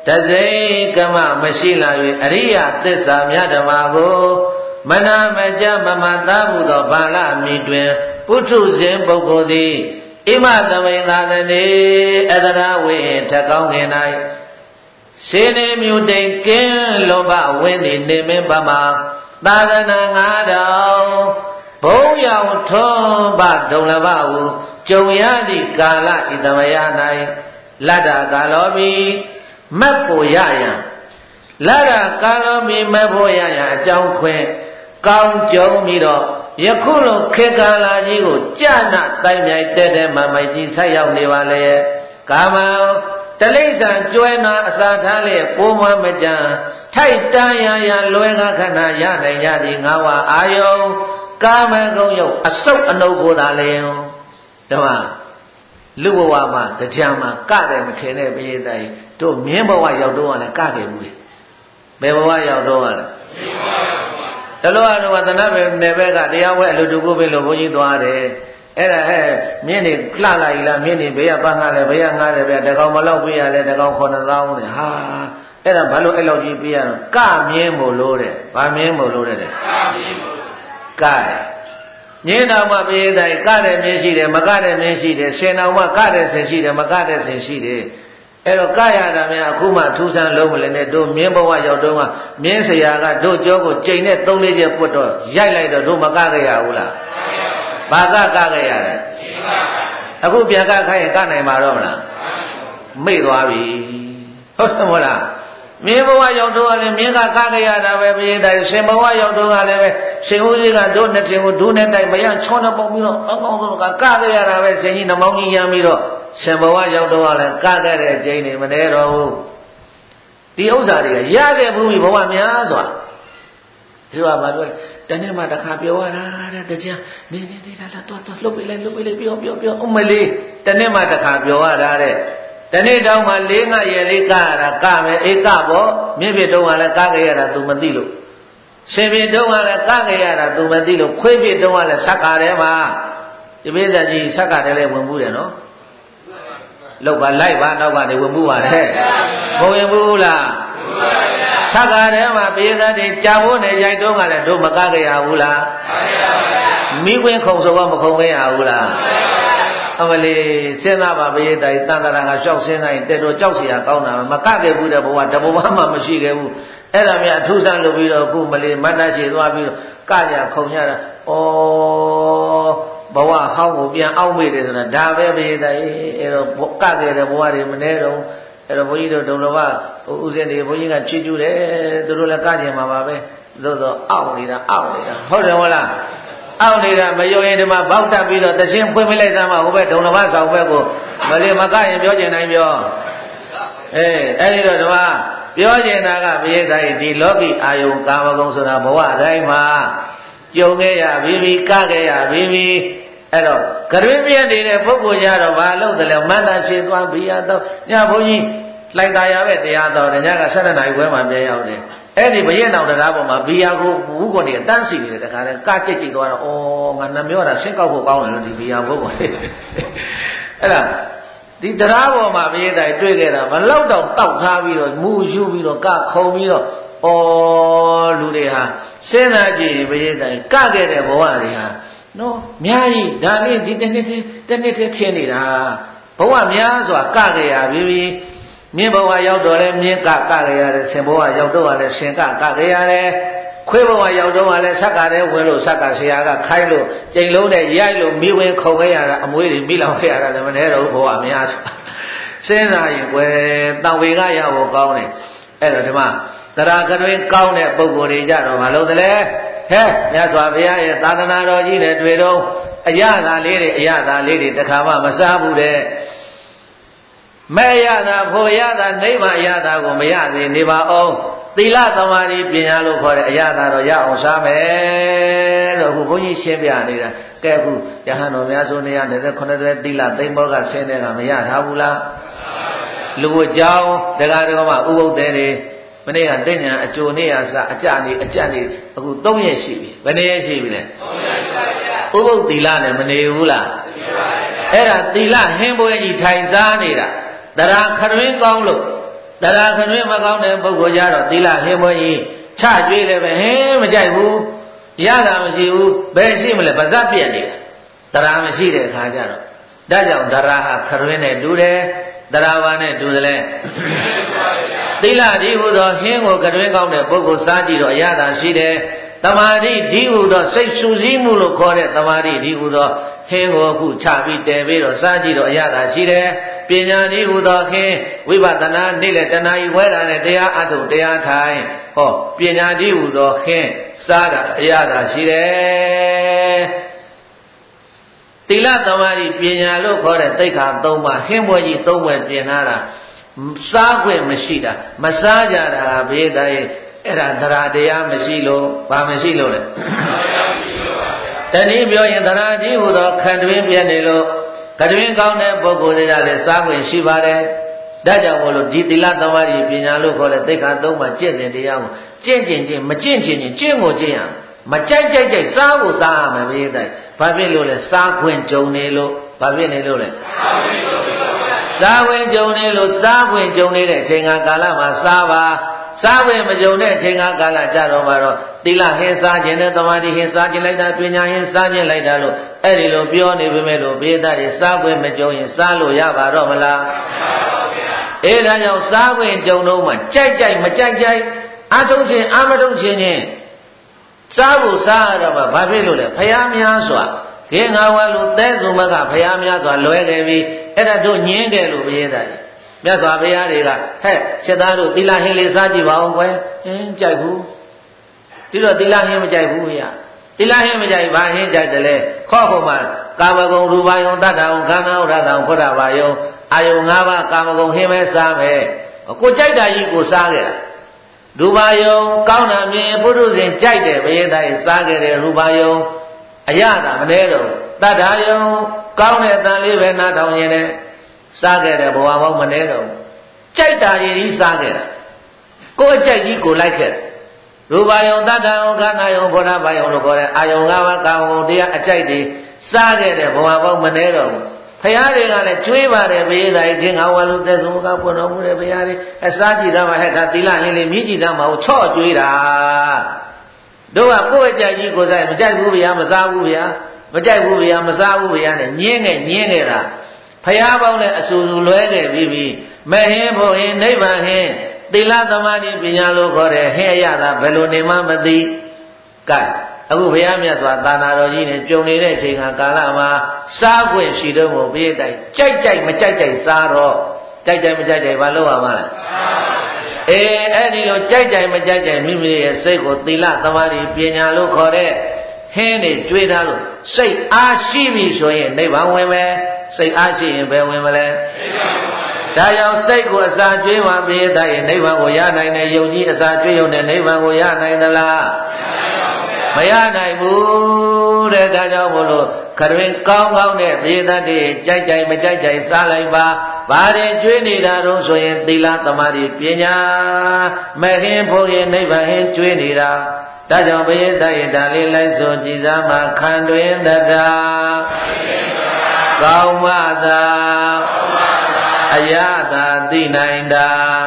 တစိကမမရှိလာ၍အရိယသစ္စာမြတ်ဓမ္မကိုမနာမကြမမသားမှုသောဘာလမီတွင်ပုထုဇဉ်ပုဂ္ဂိုလ်သည်ဣမသမိန်သာသနေအတရာဝိထကောင်းငင်၌စေနေမြူတိန်ကင်းလောဘဝင်းသည်နေမင်းပမာသာသနာငါးတောင်ဘုံရောင်ထွန်းပဒုံလဘဟုကြုံရသည့်ကာလဤသမယ၌လတ္တကာလောမီမက်ဖို့ရရန်လတ္တကာလောမီမက်ဖို့ရရန်အကြောင်းခွင်ကောင်းကြုံပြီးတော့ယခုလိုခေတ်ကာလကြီးကိုကြာနာတိုင်းမြိုင်တဲ့တဲ့မမိုက်ကြီးဆက်ရောက်နေပါလေကာမတလိ္ဆန်ကျွဲနာအစာထားလေပိုးမွမ်းမကြံထိုက်တန်ရရလွဲကခဏရနိုင်ကြသည်ငါဝအာယုံကာမဂုဏ်ယုတ်အစုပ်အနှုတ်ကိုသာလေဓမ္မလူဘဝမှာတရားမှာကတယ်မထင်တဲ့ပရိသတ်ကြီးတို့မြင်းဘဝရောက်တော့လည်းကတယ်ဘူးလေဘယ်ဘဝရောက်တော့လဲတလောကတော့သနဘယ်နယ်ဘက်ကတရားဝဲအလူတူကိုပဲလို့ဘုန်းကြီးသွားတယ်အဲ့ဒါဟဲ့မြင်းနေလှလာကြီးလားမြင်းနေဘေးကပန်းကားလဲဘေးကငားတယ်ဗျတကောင်မလောက်ပေးရလဲတကောင်ခုနှစ်သောင်းနဲ့ဟာအဲ့ဒါဘာလို့အဲ့လောက်ကြီးပေးရတော့ကမြင်းမို့လို့တဲ့ဗာမြင်းမို့လို့တဲ့ကမြင်းမို့ကဲမြင်းတော်မှပေးတိုင်းကတဲ့မြင်းရှိတယ်မကတဲ့မြင်းရှိတယ်ရှင်တော်မှကတဲ့ဆင်ရှိတယ်မကတဲ့ဆင်ရှိတယ်အဲ့တော့ကရတာများအခုမှထူးဆန်းလုံးမလဲနဲ့တို့မြင်းဘဝရောက်တော့ကမြင်းဆရာကတို့ကြောကိုချိန်နဲ့သုံးလေးချက်ပွတ်တော့ရိုက်လိုက်တော့တို့မကခဲ့ရဘူးလားဘာကကခဲ့ရတယ်အခုပြန်ကခိုင်းရင်ကနိုင်မှာတော့မလားမေ့သွားပြီဟုတ်တယ်မို့လားမြင်းဘဝရောက်တော့လည်းမြင်းကကခဲ့ရတာပဲပြေးတယ်ရှင်ဘဝရောက်တော့ကလည်းပဲရှင်ဦးကြီးကတို့နှစ်ထင်ကိုဒူးနဲ့တိုက်မရချောနဲ့ပုံပြီးတော့အကောင်းဆုံးကကခဲ့ရတာပဲရှင်ကြီးနှမောင်းကြီးရမ်းပြီးတော့ရှင်ဘဝရောက်တော့လည်းကခဲ့တဲ့အကျိန်းနေမနေတော့ဘူးဒီဥစ္စာတွေကရခဲ့ဘူးဘဝများစွာဒီကဘာပြောလဲတနေ့မှတစ်ခါပြောရတာတဲ့တရားနေနေနေလာလာတော့တော့လှုပ်ပေးလိုက်လှုပ်ပေးလိုက်ပြောပြောပြောအမလေးတနေ့မှတစ်ခါပြောရတာတဲ့တနေ့တောင်မှလေးငါရဲလေးကရတာကမယ်အေကပေါ့မြင့်ပြတုံးကလည်းကခဲ့ရတာ तू မသိလို့ရှင်ပြတုံးကလည်းကခဲ့ရတာ तू မသိလို့ခွေးပြတုံးကလည်းဆက်ကားထဲမှာဒီပိဿကြီးဆက်ကားထဲလည်းဝင်မှုတယ်နော်လောက်ပါလိုက်ပါနောက်ကနေဝင်မှုပါတယ်မဝင်ဘူးလားဆက်ကားထဲမှာပိဿတွေကြာဖို့နေကြိုက်တော့ကလည်းတို့မကခဲ့ရဘူးလားမိခွင်းခုံဆိုတော့မခုံခဲ့ရဘူးလားအမလေးစဉ်းစားပါပိဿတွေတန်တရာကရှောက်စဉ်းစားရင်တဲ့တော့ကြောက်เสียကောင်းတာမကခဲ့ဘူးတဲ့ဘဝတဘဝမှမရှိခဲ့ဘူးအဲ့ဒါမြတ်အထူးဆန်းလုပ်ပြီးတော့အခုမလေးမတ်တရှိသွားပြီးတော့ကကြခုံရတာဩဘဝဟောင်းကိုပြန်အောက်မေ့တယ်ဆိုတာဒါပဲပိဿတွေအဲ့တော့ကခဲ့တဲ့ဘဝတွေမနေတော့အဲ့တော့ဘုန်းကြီးတို့ဒုံလဘဥစဉ်တွေဘုန်းကြီးကချွေးကျူးတယ်သူတို့လည်းကကြင်မှာပါပဲသို့တော့အောက်နေတာအောက်နေတာဟုတ်တယ်ဟုတ်လားအောက်နေတာမယုံရင်ဒီမှာဘောက်တက်ပြီးတော့တခြင်းဖွင့်မလိုက်သမှာဟိုဘက်ဒုံလဘဆောင်ဘက်ကိုမလေးမကရင်ပြောကျင်နိုင်ပြောအေးအဲ့ဒီတော့ဒီမှာပြောကျင်တာကပိဿတွေဒီလောကီအာယုံကာမဂုဏ်ဆိုတာဘဝတိုင်းမှာကြုံခဲ့ရပြီးပြီးကခဲ့ရပြီးပြီးအဲ့တော့ကရွေးပြည့်နေတဲ့ပုဂ္ဂိုလ်ကြတော့ဘာလို့တလဲမန္တရှိသွားဘီယာတော့ညဘုန်းကြီးလိုက်တာရပဲတရားတော်တယ်ညကဆယ်နှစ်နာရီခွဲမှပြန်ရောက်တယ်အဲ့ဒီဘရင်တော်တရားပေါ်မှာဘီယာကိုဘူးကုန်နေတန်းစီနေတယ်တခါတည်းကကြိတ်ကြိတ်သွားတော့ဩငါနှမျောတာဆင်းကောက်ဖို့ကောင်းတယ်လို့ဒီဘီယာဘုကုန်အဲ့ဒါဒီတရားပေါ်မှာဘရင်တိုင်တွေ့ခဲ့တာဘလောက်တော့တောက်ထားပြီးတော့မူယူပြီးတော့ကခုံပြီးတော့ဩလူတွေဟာစဉ်းစားကြည့်ဘရင်တိုင်ကခဲ့တဲ့ဘဝတွေဟာနော်များကြီးဒါလေးဒီတစ်နှစ်တစ်နှစ်တစ်ဖြစ်နေတာဘဝများစွာကခဲ့ရပြီမြင်းဘဝရောက်တော့လဲမြင်းကကခဲ့ရတယ်ဆင်ဘဝရောက်တော့လဲဆင်ကကခဲ့ရတယ်ခွေးဘဝရောက်တော့လဲဆက်ကတဲ့ဝင်လို့ဆက်ကဆရာကခိုင်းလို့ကြိမ်လုံးနဲ့ရိုက်လို့မိဝင်ခုံခဲ့ရတာအမွေးတွေမိလောင်ခဲ့ရတာလည်းမနေတော့ဘဝများစွာစဉ်းစားရင်ကွယ်တောင်ဝေကရဖို့ကောင်းတယ်အဲ့တော့ဒီမှာတရားကတွင်ကောင်းတဲ့ပုံကိုယ်တွေကြတော့မလို့တလဲဟဲ့မြတ်စွာဘုရားရဲ့သာသနာတော်ကြီးနဲ့တွေ့တော့အရသာလေးတွေအရသာလေးတွေတခါမှမစားဘူးတဲ့မဲ့ရတာဖို့ရတာနိဗ္ဗာန်အရသာကိုမရသေးနေပါအောင်သီလသမာဓိပညာလို့ခေါ်တဲ့အရသာတော့ရအောင်စားမယ်လို့အခုဘုန်းကြီးရှင်းပြနေတာကဲအခုယဟန်တော်များဆိုနေရတဲ့ခုနှစ်တဲ့သီလသိမ့်ဘောကဆင်းတဲ့ကမရထားဘူးလားလူ့ကြောင်းတရားတော်မှာဥပုပ်တဲ့တွေမနေ့ကတင်ညာအကျိုးနေ့ရစအကြနေအကြနေအခုသုံးရက်ရှိပြီဘယ်နှစ်ရက်ရှိပြီလဲသုံးရက်ရှိပါဗျာဥပုပ်သီလနဲ့မနေဘူးလားနေပါဗျာအဲ့ဒါသီလဟင်းပွဲကြီးထိုင်စားနေတာတရားခရင်းကောင်းလို့တရားခရွေးမကောင်းတဲ့ပုဂ္ဂိုလ်ကြတော့သီလဟင်းပွဲကြီးချကြွေးလည်းပဲဟင်းမကြိုက်ဘူးရတာမရှိဘူးဘယ်ရှိမလဲပါဇက်ပြက်နေတာတရားမရှိတဲ့အခါကျတော့ဒါကြောင့်တရားဟာခရွေးနဲ့တူတယ်တရားဘာနဲ့တူတယ်လဲသီလဒီဟုသောဟင်းကိုခရွေးကောင်းတဲ့ပုဂ္ဂိုလ်စားကြည့်တော့အရသာရှိတယ်သမာဓိဒီဟုသောစိတ်ဆူစည်းမှုလို့ခေါ်တဲ့သမာဓိဒီဟုသောဟင်းကိုအခုချပြီးတည်ပြီးတော့စားကြည့်တော့အရသာရှိတယ်ပညာဒီဟုသောဟင်းဝိပဿနာနေ့လက်တဏှာဤဝဲတာနဲ့တရားအထုတ်တရားထိုင်ဟောပညာဒီဟုသောဟင်းစားတာအရသာရှိတယ်သီလသမာဓိပညာလို့ခေါ်တဲ့သိက္ခာ၃ပါးဟင်းပွဲကြီး၃ပွဲပြင်ထားတာစားခွင့်မရှိတာမစားကြတာဘေးသားရဲ့အဲ့ဒါတရားတရားမရှိလို့ဘာမရှိလို့လဲတနည်းပြောရင်တရားကြီးဟူသောခံတွင်ပြည့်နေလို့ကတွင်ကောင်းတဲ့ပုဂ္ဂိုလ်တွေကလည်းစားခွင့်ရှိပါတယ်ဒါကြောင့်မို့လို့ဒီသီလသမာဓိပညာလို့ခေါ်တဲ့သိက္ခာ၃ပါးကျင့်တဲ့တရားကိုကျင့်ကျင့်ချင်းမကျင့်ချင်းချင်းကျင့်ကိုကျင့်ရမကြိုက်ကြိုက်ကြိုက်စားကိုစားရမယ်ဘေးသားဘာဖြစ်လို့လဲစားခွင့်ကြုံနေလို့ဘာဖြစ်နေလို့လဲစားခွင့်ကြုံနေလို့စားခွင့်ကြုံနေတဲ့အချိန်ကာလမှာစားပါစားဝင်မကြုံတဲ့အချိန်ကာလကြတော့မှတော့သီလဟင်းစားခြင်းနဲ့သမာဓိဟင်းစားခြင်းလိုက်တာပညာဟင်းစားခြင်းလိုက်တာလို့အဲ့ဒီလိုပြောနေပေမဲ့လို့ဘေးသားတွေစားဝင်မကြုံရင်စားလို့ရပါတော့မလားမရပါဘူးဗျာအဲဒါကြောင့်စားဝင်ကြုံတော့မှကြိုက်ကြိုက်မကြိုက်ကြိုက်အထုံးခြင်းအမထုံးခြင်းချင်းစားဖို့စားရတော့မှဘာဖြစ်လို့လဲဖယားများစွာခေငါဝါလူသဲသူမကဖယားများစွာလွဲခဲ့ပြီးအဲ့ဒါတို့ညင်းတယ်လို့ဘေးသားတွေမြတ်စွာဘုရားတွေကဟဲ့ချက်သားတို့သီလဟင်းလေးစားကြည့်ပါဦးကွယ်ဟင်းကြိုက်ဘူးဒီတော့သီလဟင်းမကြိုက်ဘူးဗျာသီလဟင်းမကြိုက်ဘာဟင်းကြိုက်တယ်လဲခေါ့ဖို့မှာကာမဂုဏ်ရူပယုံတတ္တဝံခန္ဓာဥဒ္ဒံဖွတ်တာပါယုံအာယုံ၅ပါးကာမဂုဏ်ဟင်းပဲစားမယ်ကိုကြိုက်တာကြီးကိုစားခဲ့တာရူပယုံကောင်းတာမြင်ပုထုဇဉ်ကြိုက်တယ်ဘယင်းတိုင်းစားခဲ့တယ်ရူပယုံအရသာမနေတော့တတ္တယုံကောင်းတဲ့တန်လေးပဲနားထောင်ရင်လည်းစားခဲ့တဲ့ဘဝပေါင်းမနေတော့ကြိုက်တာကြီးစားခဲ့တာကိုယ်အကြိုက်ကြီးကိုလိုက်ခဲ့ရူပယုံတတ္တယုံခန္ဓာယုံဘောဓဘာယုံလို့ခေါ်တဲ့အာယုံ၅ပါးကာမဂုဏ်တရားအကြိုက်တွေစားခဲ့တဲ့ဘဝပေါင်းမနေတော့ဘူးဖရာတွေကလည်းကျွေးပါတယ်ဘေးသားကြီးခင်ငါဝါလူသက်ဆုံးကပွင့်တော်မူတဲ့ဘုရားတွေအစားကြည့်သားမှာဟဲ့ဒါသီလဟင်းလေးမြည်ကြည့်သားမှာကိုချော့ကျွေးတာတို့ကကိုယ့်အကြိုက်ကြီးကိုစားမကြိုက်ဘူးဗျာမစားဘူးဗျာမကြိုက်ဘူးဗျာမစားဘူးဗျာနဲ့ညင်းနဲ့ညင်းနေတာဖယားပေါင်းနဲ့အဆူဆူလွဲခဲ့ပြီးပြီမဟင်းဖို့ဟင်းနိဗ္ဗာန်ဟင်းသီလသမာဓိပညာလို့ခေါ်တဲ့ဟင်းအရသာဘယ်လိုနေမှမသိကဲအခုဘုရားမြတ်စွာသာနာတော်ကြီးနဲ့ကြုံနေတဲ့အချိန်ကာလမှာစားခွင့်ရှိတော့မို့ပြည့်တိုက်ကြိုက်ကြိုက်မကြိုက်ကြိုက်စားတော့ကြိုက်ကြိုက်မကြိုက်ကြိုက်ဘာလုပ်ရမှာလဲအေးအဲ့ဒီလိုကြိုက်ကြိုက်မကြိုက်ကြိုက်မိမိရဲ့စိတ်ကိုသီလသမာဓိပညာလို့ခေါ်တဲ့ဟင်းတွေကျွေးထားလို့စိတ်အားရှိပြီဆိုရင်နိဗ္ဗာန်ဝင်မယ်စိတ်အားရှိရင်ဘယ်ဝင်မလဲဒါကြောင့်စိတ်ကိုအစာကျွေးမှပြေးတဲ့နိဗ္ဗာန်ကိုရနိုင်တဲ့ယုံကြည်အစာကျွေးရုံနဲ့နိဗ္ဗာန်ကိုရနိုင်သလားမရနိုင်ဘူးတဲ့ဒါကြောင့်မို့လို့ခရင်ကောင်းကောင်းတဲ့ပြေးတဲ့ကြိုက်ကြိုက်မကြိုက်ကြိုက်စားလိုက်ပါဘာတွေကျွေးနေတာတော့ဆိုရင်သီလသမာဓိပညာမဟင်းဖို့ရင်နိဗ္ဗာန်ဟင်းကျွေးနေတာဒါကြောင့်ဘယတယေဒါလေးလိုက်ဆိုကြည်စားမှာခံတွင်တတာကောင်းမသာအယတာသိနိုင်တာ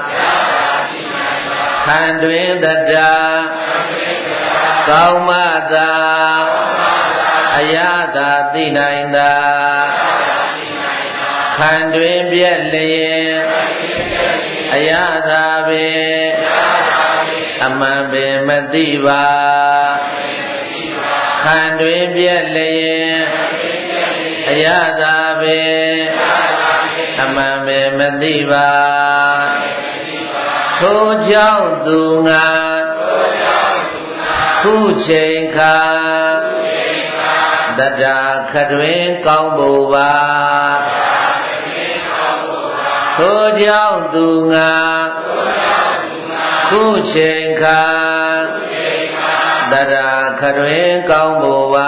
ခံတွင်တတာကောင်းမသာအယတာသိနိုင်တာခံတွင်ပြက်လျင်အယတာပင်အမှန်ပင်မသိပါခံတွင်ပြက်လျင်အယတာပင်အမှန်ပင်မသိပါထိုကြောင့်သူငါခုချိန်ခါတတခတွင်ကောင်းဖို့ပါထိုကြောင့်သူငါခုချိန်ခါတတခတွင်ကောင်းဖို့ပါ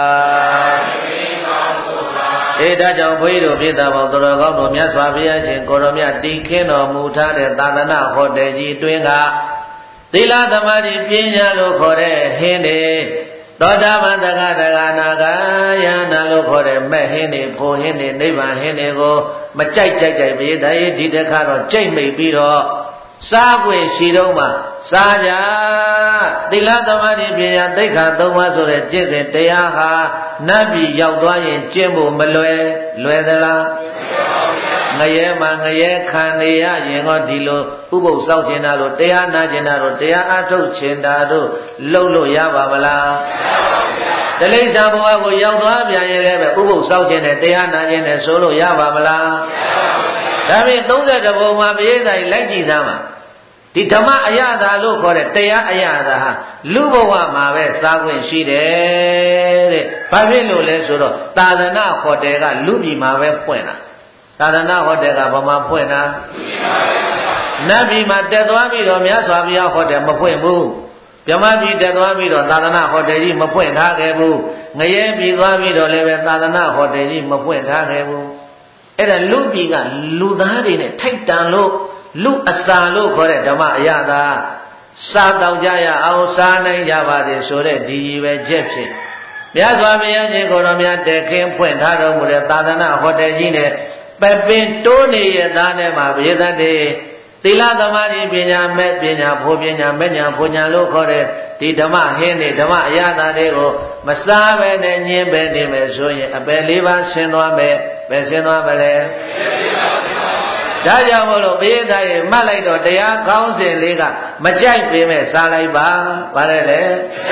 အေးဒါကြောင့်ဘုရားတို့ပြည့်တာပေါင်းတော်ကောင်းတို့မြတ်စွာဘုရားရှင်ကိုရောမြတ်တည်ခင်းတော်မူထားတဲ့သာသနာဟောတယ်ကြီးတွင်ကသီလသမာဓိပညာလို့ခေါ်တဲ့ဟင်းတွေသောတာပန်တဂတဂနာဂယန္တာလို့ခေါ်တဲ့မဲ့ဟင်းတွေဖို့ဟင်းတွေနိဗ္ဗာန်ဟင်းတွေကိုမကြိုက်ကြိုက်ကြိုက်ပြေးတဲ့ဒီတခါတော့ကြိတ်မိတ်ပြီးတော့စားခွင့်ရှိတော့မှစားကြသီလသမာဓိပညာသိက္ခာသုံးပါးဆိုတဲ့ကျင့်စဉ်တရားဟာနတ်ပြည်ရောက်သွားရင်ကျင့်ဖို့မလွယ်လွယ်သလားငရဲမှာငရဲခံနေရရင်တော့ဒီလိုဥပုသ်စောင့်ခြင်းတာလို့တရားနာခြင်းတာလို့တရားအထုတ်ခြင်းတာတို့လုပ်လို့ရပါမလားတလိစ္ဆာဘဝကိုရောက်သွားပြန်ရင်လည်းပဲဥပုသ်စောင့်ခြင်းနဲ့တရားနာခြင်းနဲ့ဆိုလို့ရပါမလားဒါဖြင့်သုံးဆယ်တဘုံမှာပရိသတ်လိုက်ကြည့်သားမှာဒီဓမ္မအရသာလို့ခေါ်တဲ့တရားအရသာဟာလူဘဝမှာပဲစားခွင့်ရှိတယ်တဲ့ဘာဖြစ်လို့လဲဆိုတော့သာသနာဟိုတယ်ကလူပြည်မှာပဲဖွင့်တာသာသနာဟိုတယ်ကဘာမှဖွင့်တာနတ်ပြည်မှာတက်သွားပြီးတော့မြတ်စွာဘုရားဟိုတယ်မဖွင့်ဘူးဗြဟ္မပြည်တက်သွားပြီးတော့သာသနာဟိုတယ်ကြီးမဖွင့်ထားခဲ့ဘူးငရဲပြည်သွားပြီးတော့လည်းပဲသာသနာဟိုတယ်ကြီးမဖွင့်ထားခဲ့ဘူးအဲ့ဒါလူပြည်ကလူသားတွေနဲ့ထိုက်တန်လို့လူအစာလို့ခေါ်တဲ့ဓမ္မအရသာစားတော့ကြရအောင်စားနိုင်ကြပါစေဆိုတဲ့ဒီပဲချက်ဖြင့်မြတ်စွာဘုရားရှင်ကိုယ်တော်မြတ်တခင်ဖွင့်ထားတော်မူတဲ့သာသနာဟိုတယ်ကြီးနဲ့ပပင်တိုးနေရသားနဲ့မှာပရိသတ်တွေသီလသမာဓိပညာမဲ့ပညာဖို့ပညာမဲ့ညာဖို့ညာလို့ခေါ်တဲ့ဒီဓမ္မဟင်းတွေဓမ္မအရသာတွေကိုမစားပဲနဲ့ညင်းပဲနေမယ်ဆိုရင်အပယ်လေးပါးဆင်းသွားမယ်ပဲဆင်းသွားမလဲဒါကြောင့်မို့လို့ပိဋကရေမှတ်လိုက်တော့တရားကောင်းစဉ်လေးကမကြိုက်ပေမဲ့စားလိုက်ပါဗါလဲလေ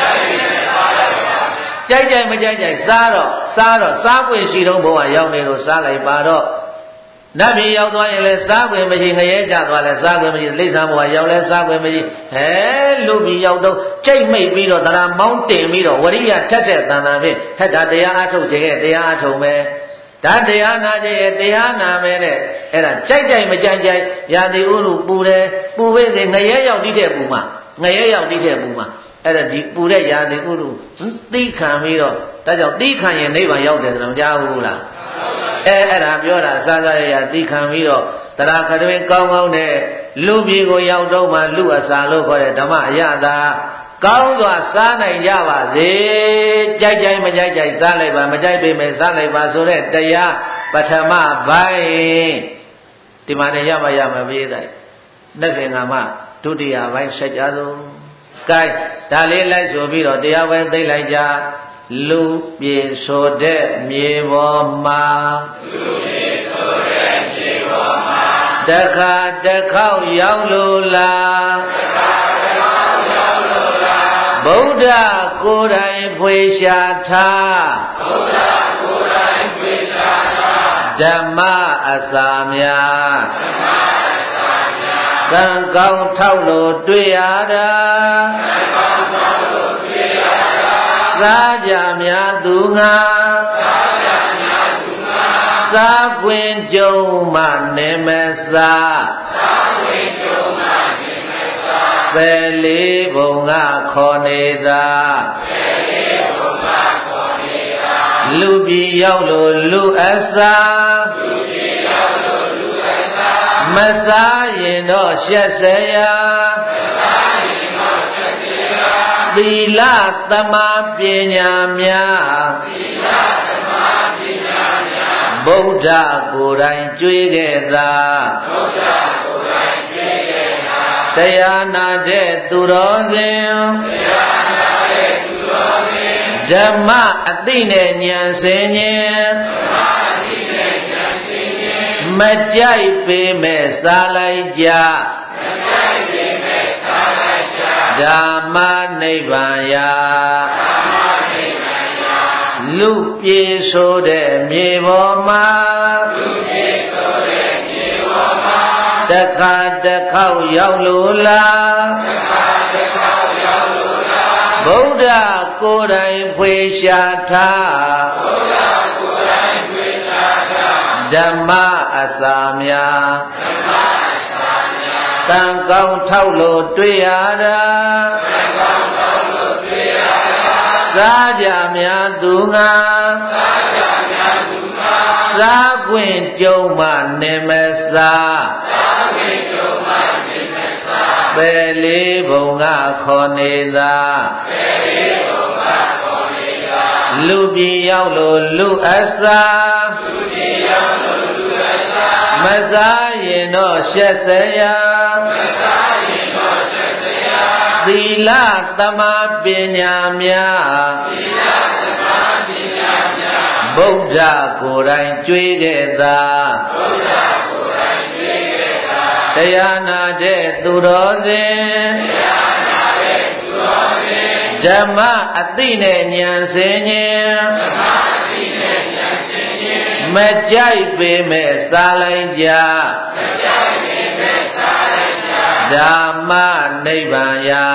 ကြိုက်ကြိုက်မကြိုက်ကြိုက်စားတော့စားတော့စားပွင့်ရှိတော့ဘုရားရောက်နေလို့စားလိုက်ပါတော့နတ်ပြည်ရောက်သွားရင်လည်းစားပွင့်မရှိငရဲကြသွားလဲစားပွင့်မရှိလိမ့်ဆန်းဘုရားရောက်လဲစားပွင့်မရှိဟဲလူပြည်ရောက်တော့ကြိတ်မိတ်ပြီးတော့တရားမောင်းတင်ပြီးတော့ဝရိယထက်တဲ့တန်တန်ဖြင့်ထက်တာတရားအထုတ်ခြင်းရဲ့တရားအထုတ်မယ်ဒါတရားနာခြင်းရဲ့တရားနာမယ်တဲ့အဲ့ဒါကြိုက်ကြိုက်မကြိုက်ကြိုက်ရာသီဥတုပူတယ်ပူဝိစေငရဲရောက်တိတဲ့ပူမှာငရဲရောက်တိတဲ့ပူမှာအဲ့ဒါဒီပူတဲ့ရာသီဥတုသိခံပြီးတော့ဒါကြောင့်သိခံရင်နိဗ္ဗာန်ရောက်တယ်ဆိုတော့မကြားဘူးလားအဲအဲ့ဒါပြောတာစားစားရရသိခံပြီးတော့တရားခတွင်ကောင်းကောင်းနဲ့လူပြည်ကိုရောက်တော့မှလူအစာလို့ခေါ်တဲ့ဓမ္မအရသာကောင်းစွာစားနိုင်ကြပါစေကြိုက်ကြိုက်မကြိုက်ကြိုက်စားလိုက်ပါမကြိုက်ပေမဲ့စားလိုက်ပါဆိုတဲ့တရားပထမပိုင်းဒီမှာနေရမရမပြေးတဲ့နှစ်ပင်ကမှဒုတိယပိုင်းဆက်ကြဆုံး gain ဒါလေးလိုက်ဆိုပြီးတော့တရားပဲသိလိုက်ကြလူပြေဆိုတဲ့မြေပေါ်မှာလူပြေဆိုတဲ့မြေပေါ်မှာတခါတစ်ခေါက်ရောက်လို့လားတခါတစ်ခေါက်ရောက်လို့လားဗုဒ္ဓကိုယ်တိုင်ဖွေရှာထားဗုဒ္ဓကိုယ်တိုင်ဖွေရှာထားဓမ္မအစာများဓမ္မအစာများကံကောင်းထောက်လို့တွေ့ရတာကံကောင်းထောက်လို့တွေ့ရတာစားကြများသူငါစားကြများသူငါစားခွင့်ကြုံမှနေမစားစားခွင့်ကြုံမှနေမစားပဲလေးဘုံကခေါ်နေတာပဲလေးဘုံကခေါ်နေတာလူပြည်ရောက်လို့လူအစားလူပြည်ရောက်လို့လူအစားမစားရင်တော့ရှက်စရာမစားရင်တော့ရှက်စရာသီလသမာပညာများသီလသမာပညာများဗုဒ္ဓကိုယ်တိုင်ကြွေးခဲ့သာဗုဒ္ဓကိုယ်တိုင်ကြွေးခဲ့သာတရားနာတဲ့သူတော်စင်တရားနာတဲ့သူတော်စင်ဓမ္မအသိနဲ့ဉာဏ်စင်ဉာဏ်ဓမ္မအသိနဲ့ဉာဏ်စင်ဉာဏ်မကြိုက်ပေမဲ့စားလိုက်ကြမကြိုက်ပေမဲ့စားလိုက်ကြဓမ္မနိဗ္ဗာန်ယာဓမ္မနိဗ္ဗာန်ယာလူပြေဆိုတဲ့မြေပေါ်မှာလူပြေဆိုတဲ့မြေပေါ်မှာတခါတစ်ခေါက်ရောက်လို့လားတခါတစ်ခေါက်ရောက်လို့လားဗုဒ္ဓကိုယ်တိုင်ဖွေရှာထားဗုဒ္ဓကိုယ်တိုင်ဖွေရှာထားဓမ္မအစာများဓမ္မအစာများကံကောင်းထောက်လို့တွေ့ရတာကံကောင်းထောက်လို့တွေ့ရတာစားကြများသူငါစားကြများသူငါစားခွင့်ကြုံမှနေမစားစားခွင့်ကြုံမှနေမစားပဲလေးဘုံကခေါ်နေတာပဲလေးဘုံကခေါ်နေတာလူပြည်ရောက်လို့လူအစားလူပြည်ရောက်လို့လူအစားမစားရင်တော့ရှက်စရာမသီလသမာပညာများဗုဒ္ဓကိုယ်တိုင်ကြွေးခဲ့သာတရားနာတဲ့သူတော်စင်ဓမ္မအသိနဲ့ဉာဏ်စင်ခြင်းမကြိုက်ပေမဲ့စားလိုက်ကြဓမ္မနိဗ္ဗာန်ယာ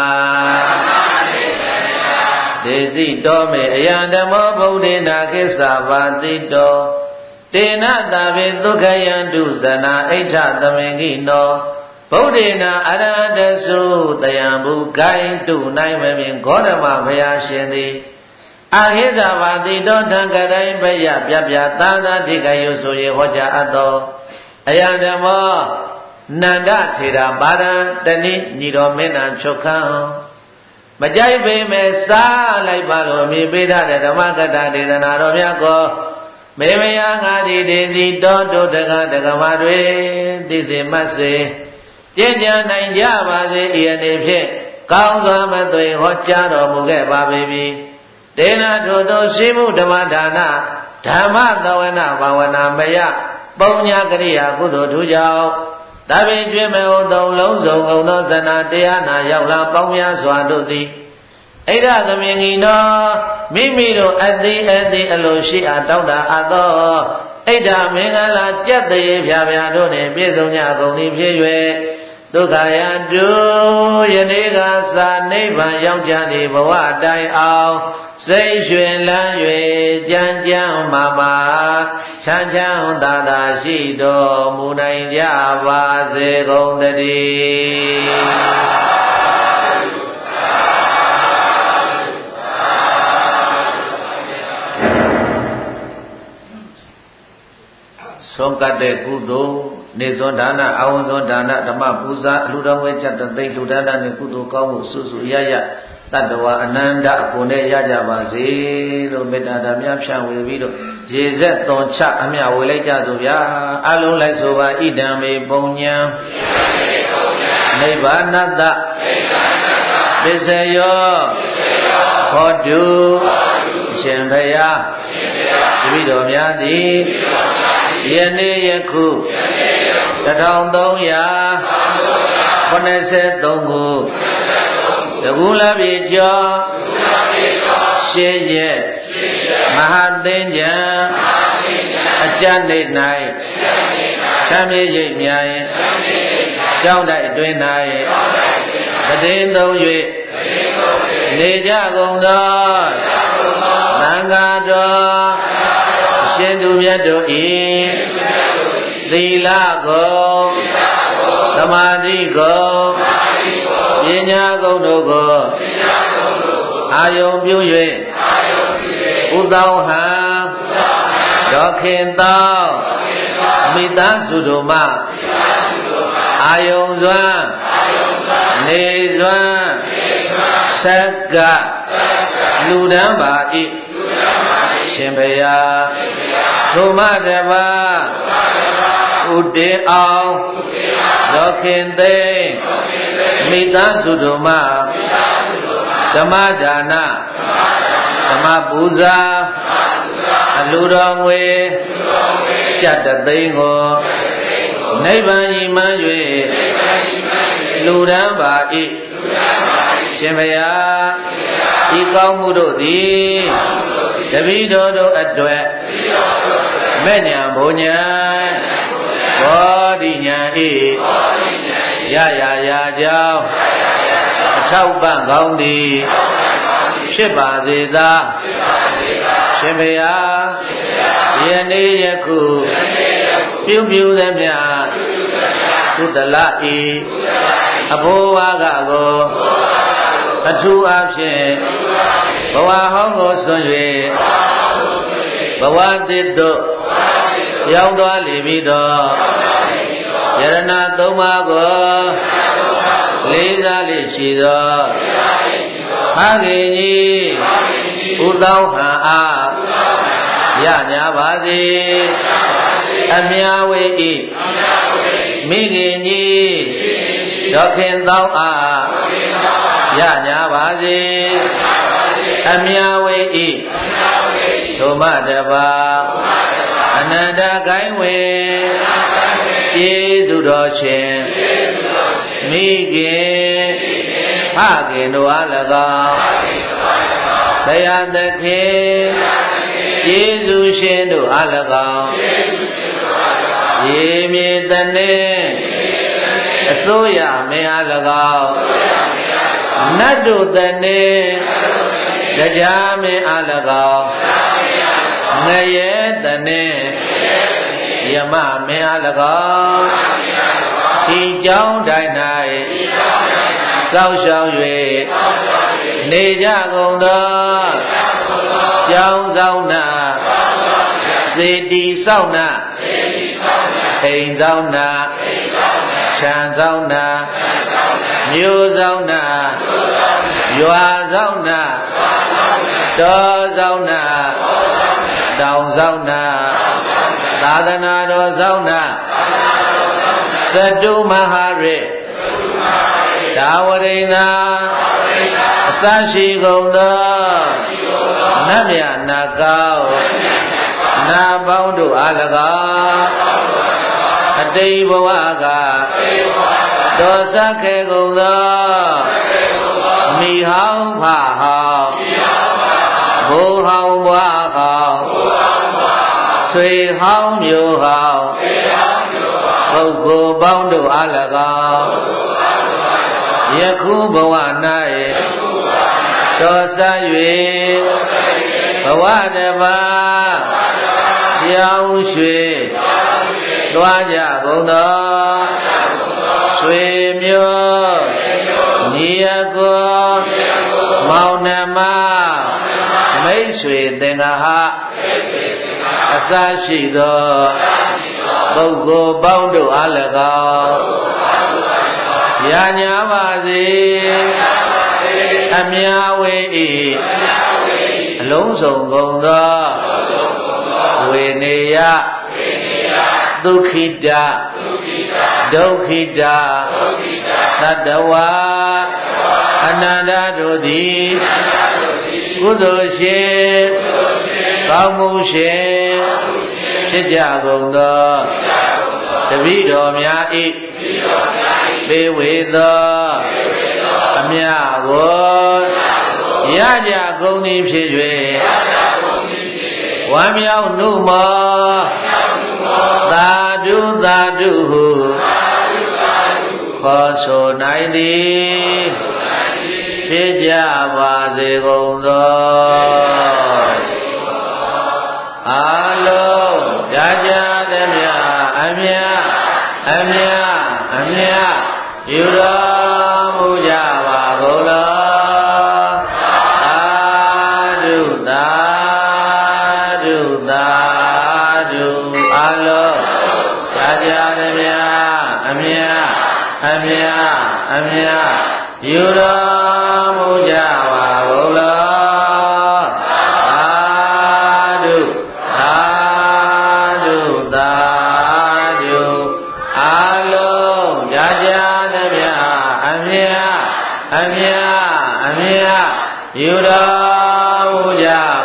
ဒေသိတော်မေအယံဓမ္မောဗုဒ္ဓေနာခိစ္ဆာပါတိတောတေနတာဘေဒုက္ခယံတုဇနာအိဋ္ဌသမင်္ဂိနောဗုဒ္ဓေနာအရဟတသုတယံဘုဂိုင်းတုနိုင်မမြင်ဂေါတမဘုရားရှင်သည်အာဟိဇာပါတိတောထံကတိုင်းဘယပြပြသာသာတိကယုဆိုရေဟောကြားအပ်သောအယံဓမ္မောနန္ဒထေရပါဒံတဏိညီတော်မင်းနာချုပ်ခံမကြိုက်ပေမဲ့စားလိုက်ပါလို့မြေပေးထားတဲ့ဓမ္မကတ္တဒေသနာတော်မြတ်ကိုမေမယငါဒီဒေစီတော်တို့တက္ကဒကမတွေသိစေမတ်စေကြည်ကြံနိုင်ကြပါစေဤအနေဖြင့်ကောင်းစွာမသွေဟောကြားတော်မူခဲ့ပါပေပြီဒေနာထိုသောရှိမှုဓမ္မဒါနဓမ္မသဝနာဘာဝနာမယပုံညာကရိယာကုသိုလ်ထူးကြောင့်တပင်ကျွေးမဲ့ဟုတ်သောလုံးစုံကုန်သောဇနာတရားနာရောက်လာပေါင်းများစွာတို့သည်ဣဒ္ဓသမင်္ဂီနောမိမိတို့အသိအသိအလိုရှိအားတောက်တာအပ်သောဣဒ္ဓမင်္ဂလာကြက်သေးဖြာဖြာတို့နှင့်ပြည့်စုံကြကုန်သည်ဖြစ်၍ဒုက္ခယတုယနေ့ကသာနိဗ္ဗာန်ရောက်ကြသည့်ဘဝတိုင်အောင်စိတ်ရွှင်လန်း၍ကြံကြံမာမာချမ်းချမ်းသာသာရှိတော်မူနိုင်ကြပါစေကုန်သတည်းဆုံးကတ်တဲ့ကုသိုလ်နေဇွန်ဒါနအာဝဇွန်ဒါနဓမ္မပူဇာအလှူတော်ဝဲချက်တသိလူဒါနနဲ့ကုသိုလ်ကောင်းမှုစုစုရရတတ္တဝအနန္တအကုန်နဲ့ရကြပါစေလို့မေတ္တာဓမ္မဖြန့်ဝေပြီးတော့ရေဆက်သွန်ချအမြဝေလိုက်ကြစို့ဗျာအလုံးလိုက်ဆိုပါဣဒံမေပုံညာနိဗ္ဗာနတ္တပစ္စယောဟောတုရှင်ဘုရားတပည့်တော်များသည်ယနေ့ယခုတထောင်သုံးရာခုနှစ်ဆယ်သုံးခုတကူလပြေကျော်ရှေးရက်မဟာသင်္ကြံအကြနေ၌ချမ်းမြေရိပ်များရင်ကြောင်းတိုက်အတွင်း၌တည်သုံး၍နေကြကုန်သောသံဃာတော်ရှင်သူမြတ်တို့ဤသီလကိုသမာဓိကိုပညာကုန်တို့ကိုအာယုံပြု၍ဥသောဟံဒေါခင်သောမိသားစုတို့မှအာယုံစွမ်းနေစွမ်းဆက်ကလူတန်းပါဤရှင်ဘုရားသုမတပါဥတေအောင်ဒေါခင်သိမိသားစုတို့မှဓမ္မဒါနဓမ္မပူဇာအလှူတော်ငွေကြက်တသိန်းကိုနိဗ္ဗာန်ညီမှန်း၍လူတန်းပါဤရှင်ဘုရားဤကောင်းမှုတို့သည်တပည့်တော်တို့အတွက်မဲ့ညာဘုံညာဘောဓိညာဤရရရာကြောင်းအထောက်ပံ့ကောင်းသည်ဖြစ်ပါစေသာရှင်ဘုရားယနေ့ယခုပြုပြုသမျှကုသလဤအဘိုးဝါကကိုအထူးအားဖြင့်ဘဝဟောင်းကိုဆွံ့၍ဘဝတည်သို့ရောက်သွားလိမ့်မည်သောယရဏသုံးပါးကိုလေးစားလိရှိသောဖခင်ကြီးဥသောဟံအားရညာပါစေအမြဝေဤမိခင်ကြီးဒေါခင်သောအားရညာပါစေအမြဝေဤသုမတပါအနန္တကိုင်းဝေကျေးဇူးတော်ရှင်မိခင်ဖခင်တို့အား၎င်းဆရာသခင်ကျေးဇူးရှင်တို့အား၎င်းရေမြေတနေ့အစိုးရမင်းအား၎င်းနတ်တို့တနေ့တရားမင်းအား၎င်းငရဲတနေ့ယမမင်းအား၎င်းဤကြောင်းတိုင်း၌စောင့်ရှောက်၍နေကြကုန်သောကြောင်းဆောင်နာစေတီဆောင်နာအိမ်ဆောင်နာခြံဆောင်နာမြို့ဆောင်နာရွာဆောင်နာတောဆောင်နာတောင်ဆောင်နာသာသနာတော်ဆောင်နာသတ္တုမဟာရေဒါဝရိဏအစရှိကုန်သောနတ်မြတ်နာကောင်းနာပေါင်းတို့အား၎င်းအတိတ်ဘဝကတော်စခဲကုန်သောမိဟောင်းဖဟောင်းဘိုးဟောင်းဘွားဟောင်းဆွေဟောင်းမျိုးဟောင်းပုဂ္ဂိုလ်ပေါင်းတို့အား၎င်းယခုဘဝ၌တော်စ၍ဘဝတပါပြောင်းရွှေ့သွားကြကုန်သောဆွေမျိုးညီအကိုမောင်နှမမိတ်ဆွေသင်္ဃဟအစရှိသောပုဂ္ဂိုလ်ပေါင်းတို့အား၎င်းရညာပါစေအမြဝေဤအလုံးစုံကုန်သောဝေနေယဒုက္ခိတဒုက္ခိတသတ္တဝါအနန္တတို့သည်ကုသိုလ်ရှင်ကောင်းမှုရှင်ဖြစ်ကြကုန်သောတပည့်တော်များဤပေဝေသောအမြကိုရကြကုန်သည်ဖြစ်၍ဝမ်းမြောက်နှုမောသာဓုသာဓုဟုခေါ်ဆိုနိုင်သည်ဖြစ်ကြပါစေကုန်သောအာလုံးရကြသည်မြအမြအမြအမြယူတော်မူကြပါကုန်လောသာဓုသာဓုသာဓုအာလုံးရကြသည်မြအမြအမြအမြယူတော်မူကြပါကုန်လောသာဓုသာဓုသာဓုအာလုံးရကြသည်မြအမြအမြအမြယူတော်မူကြ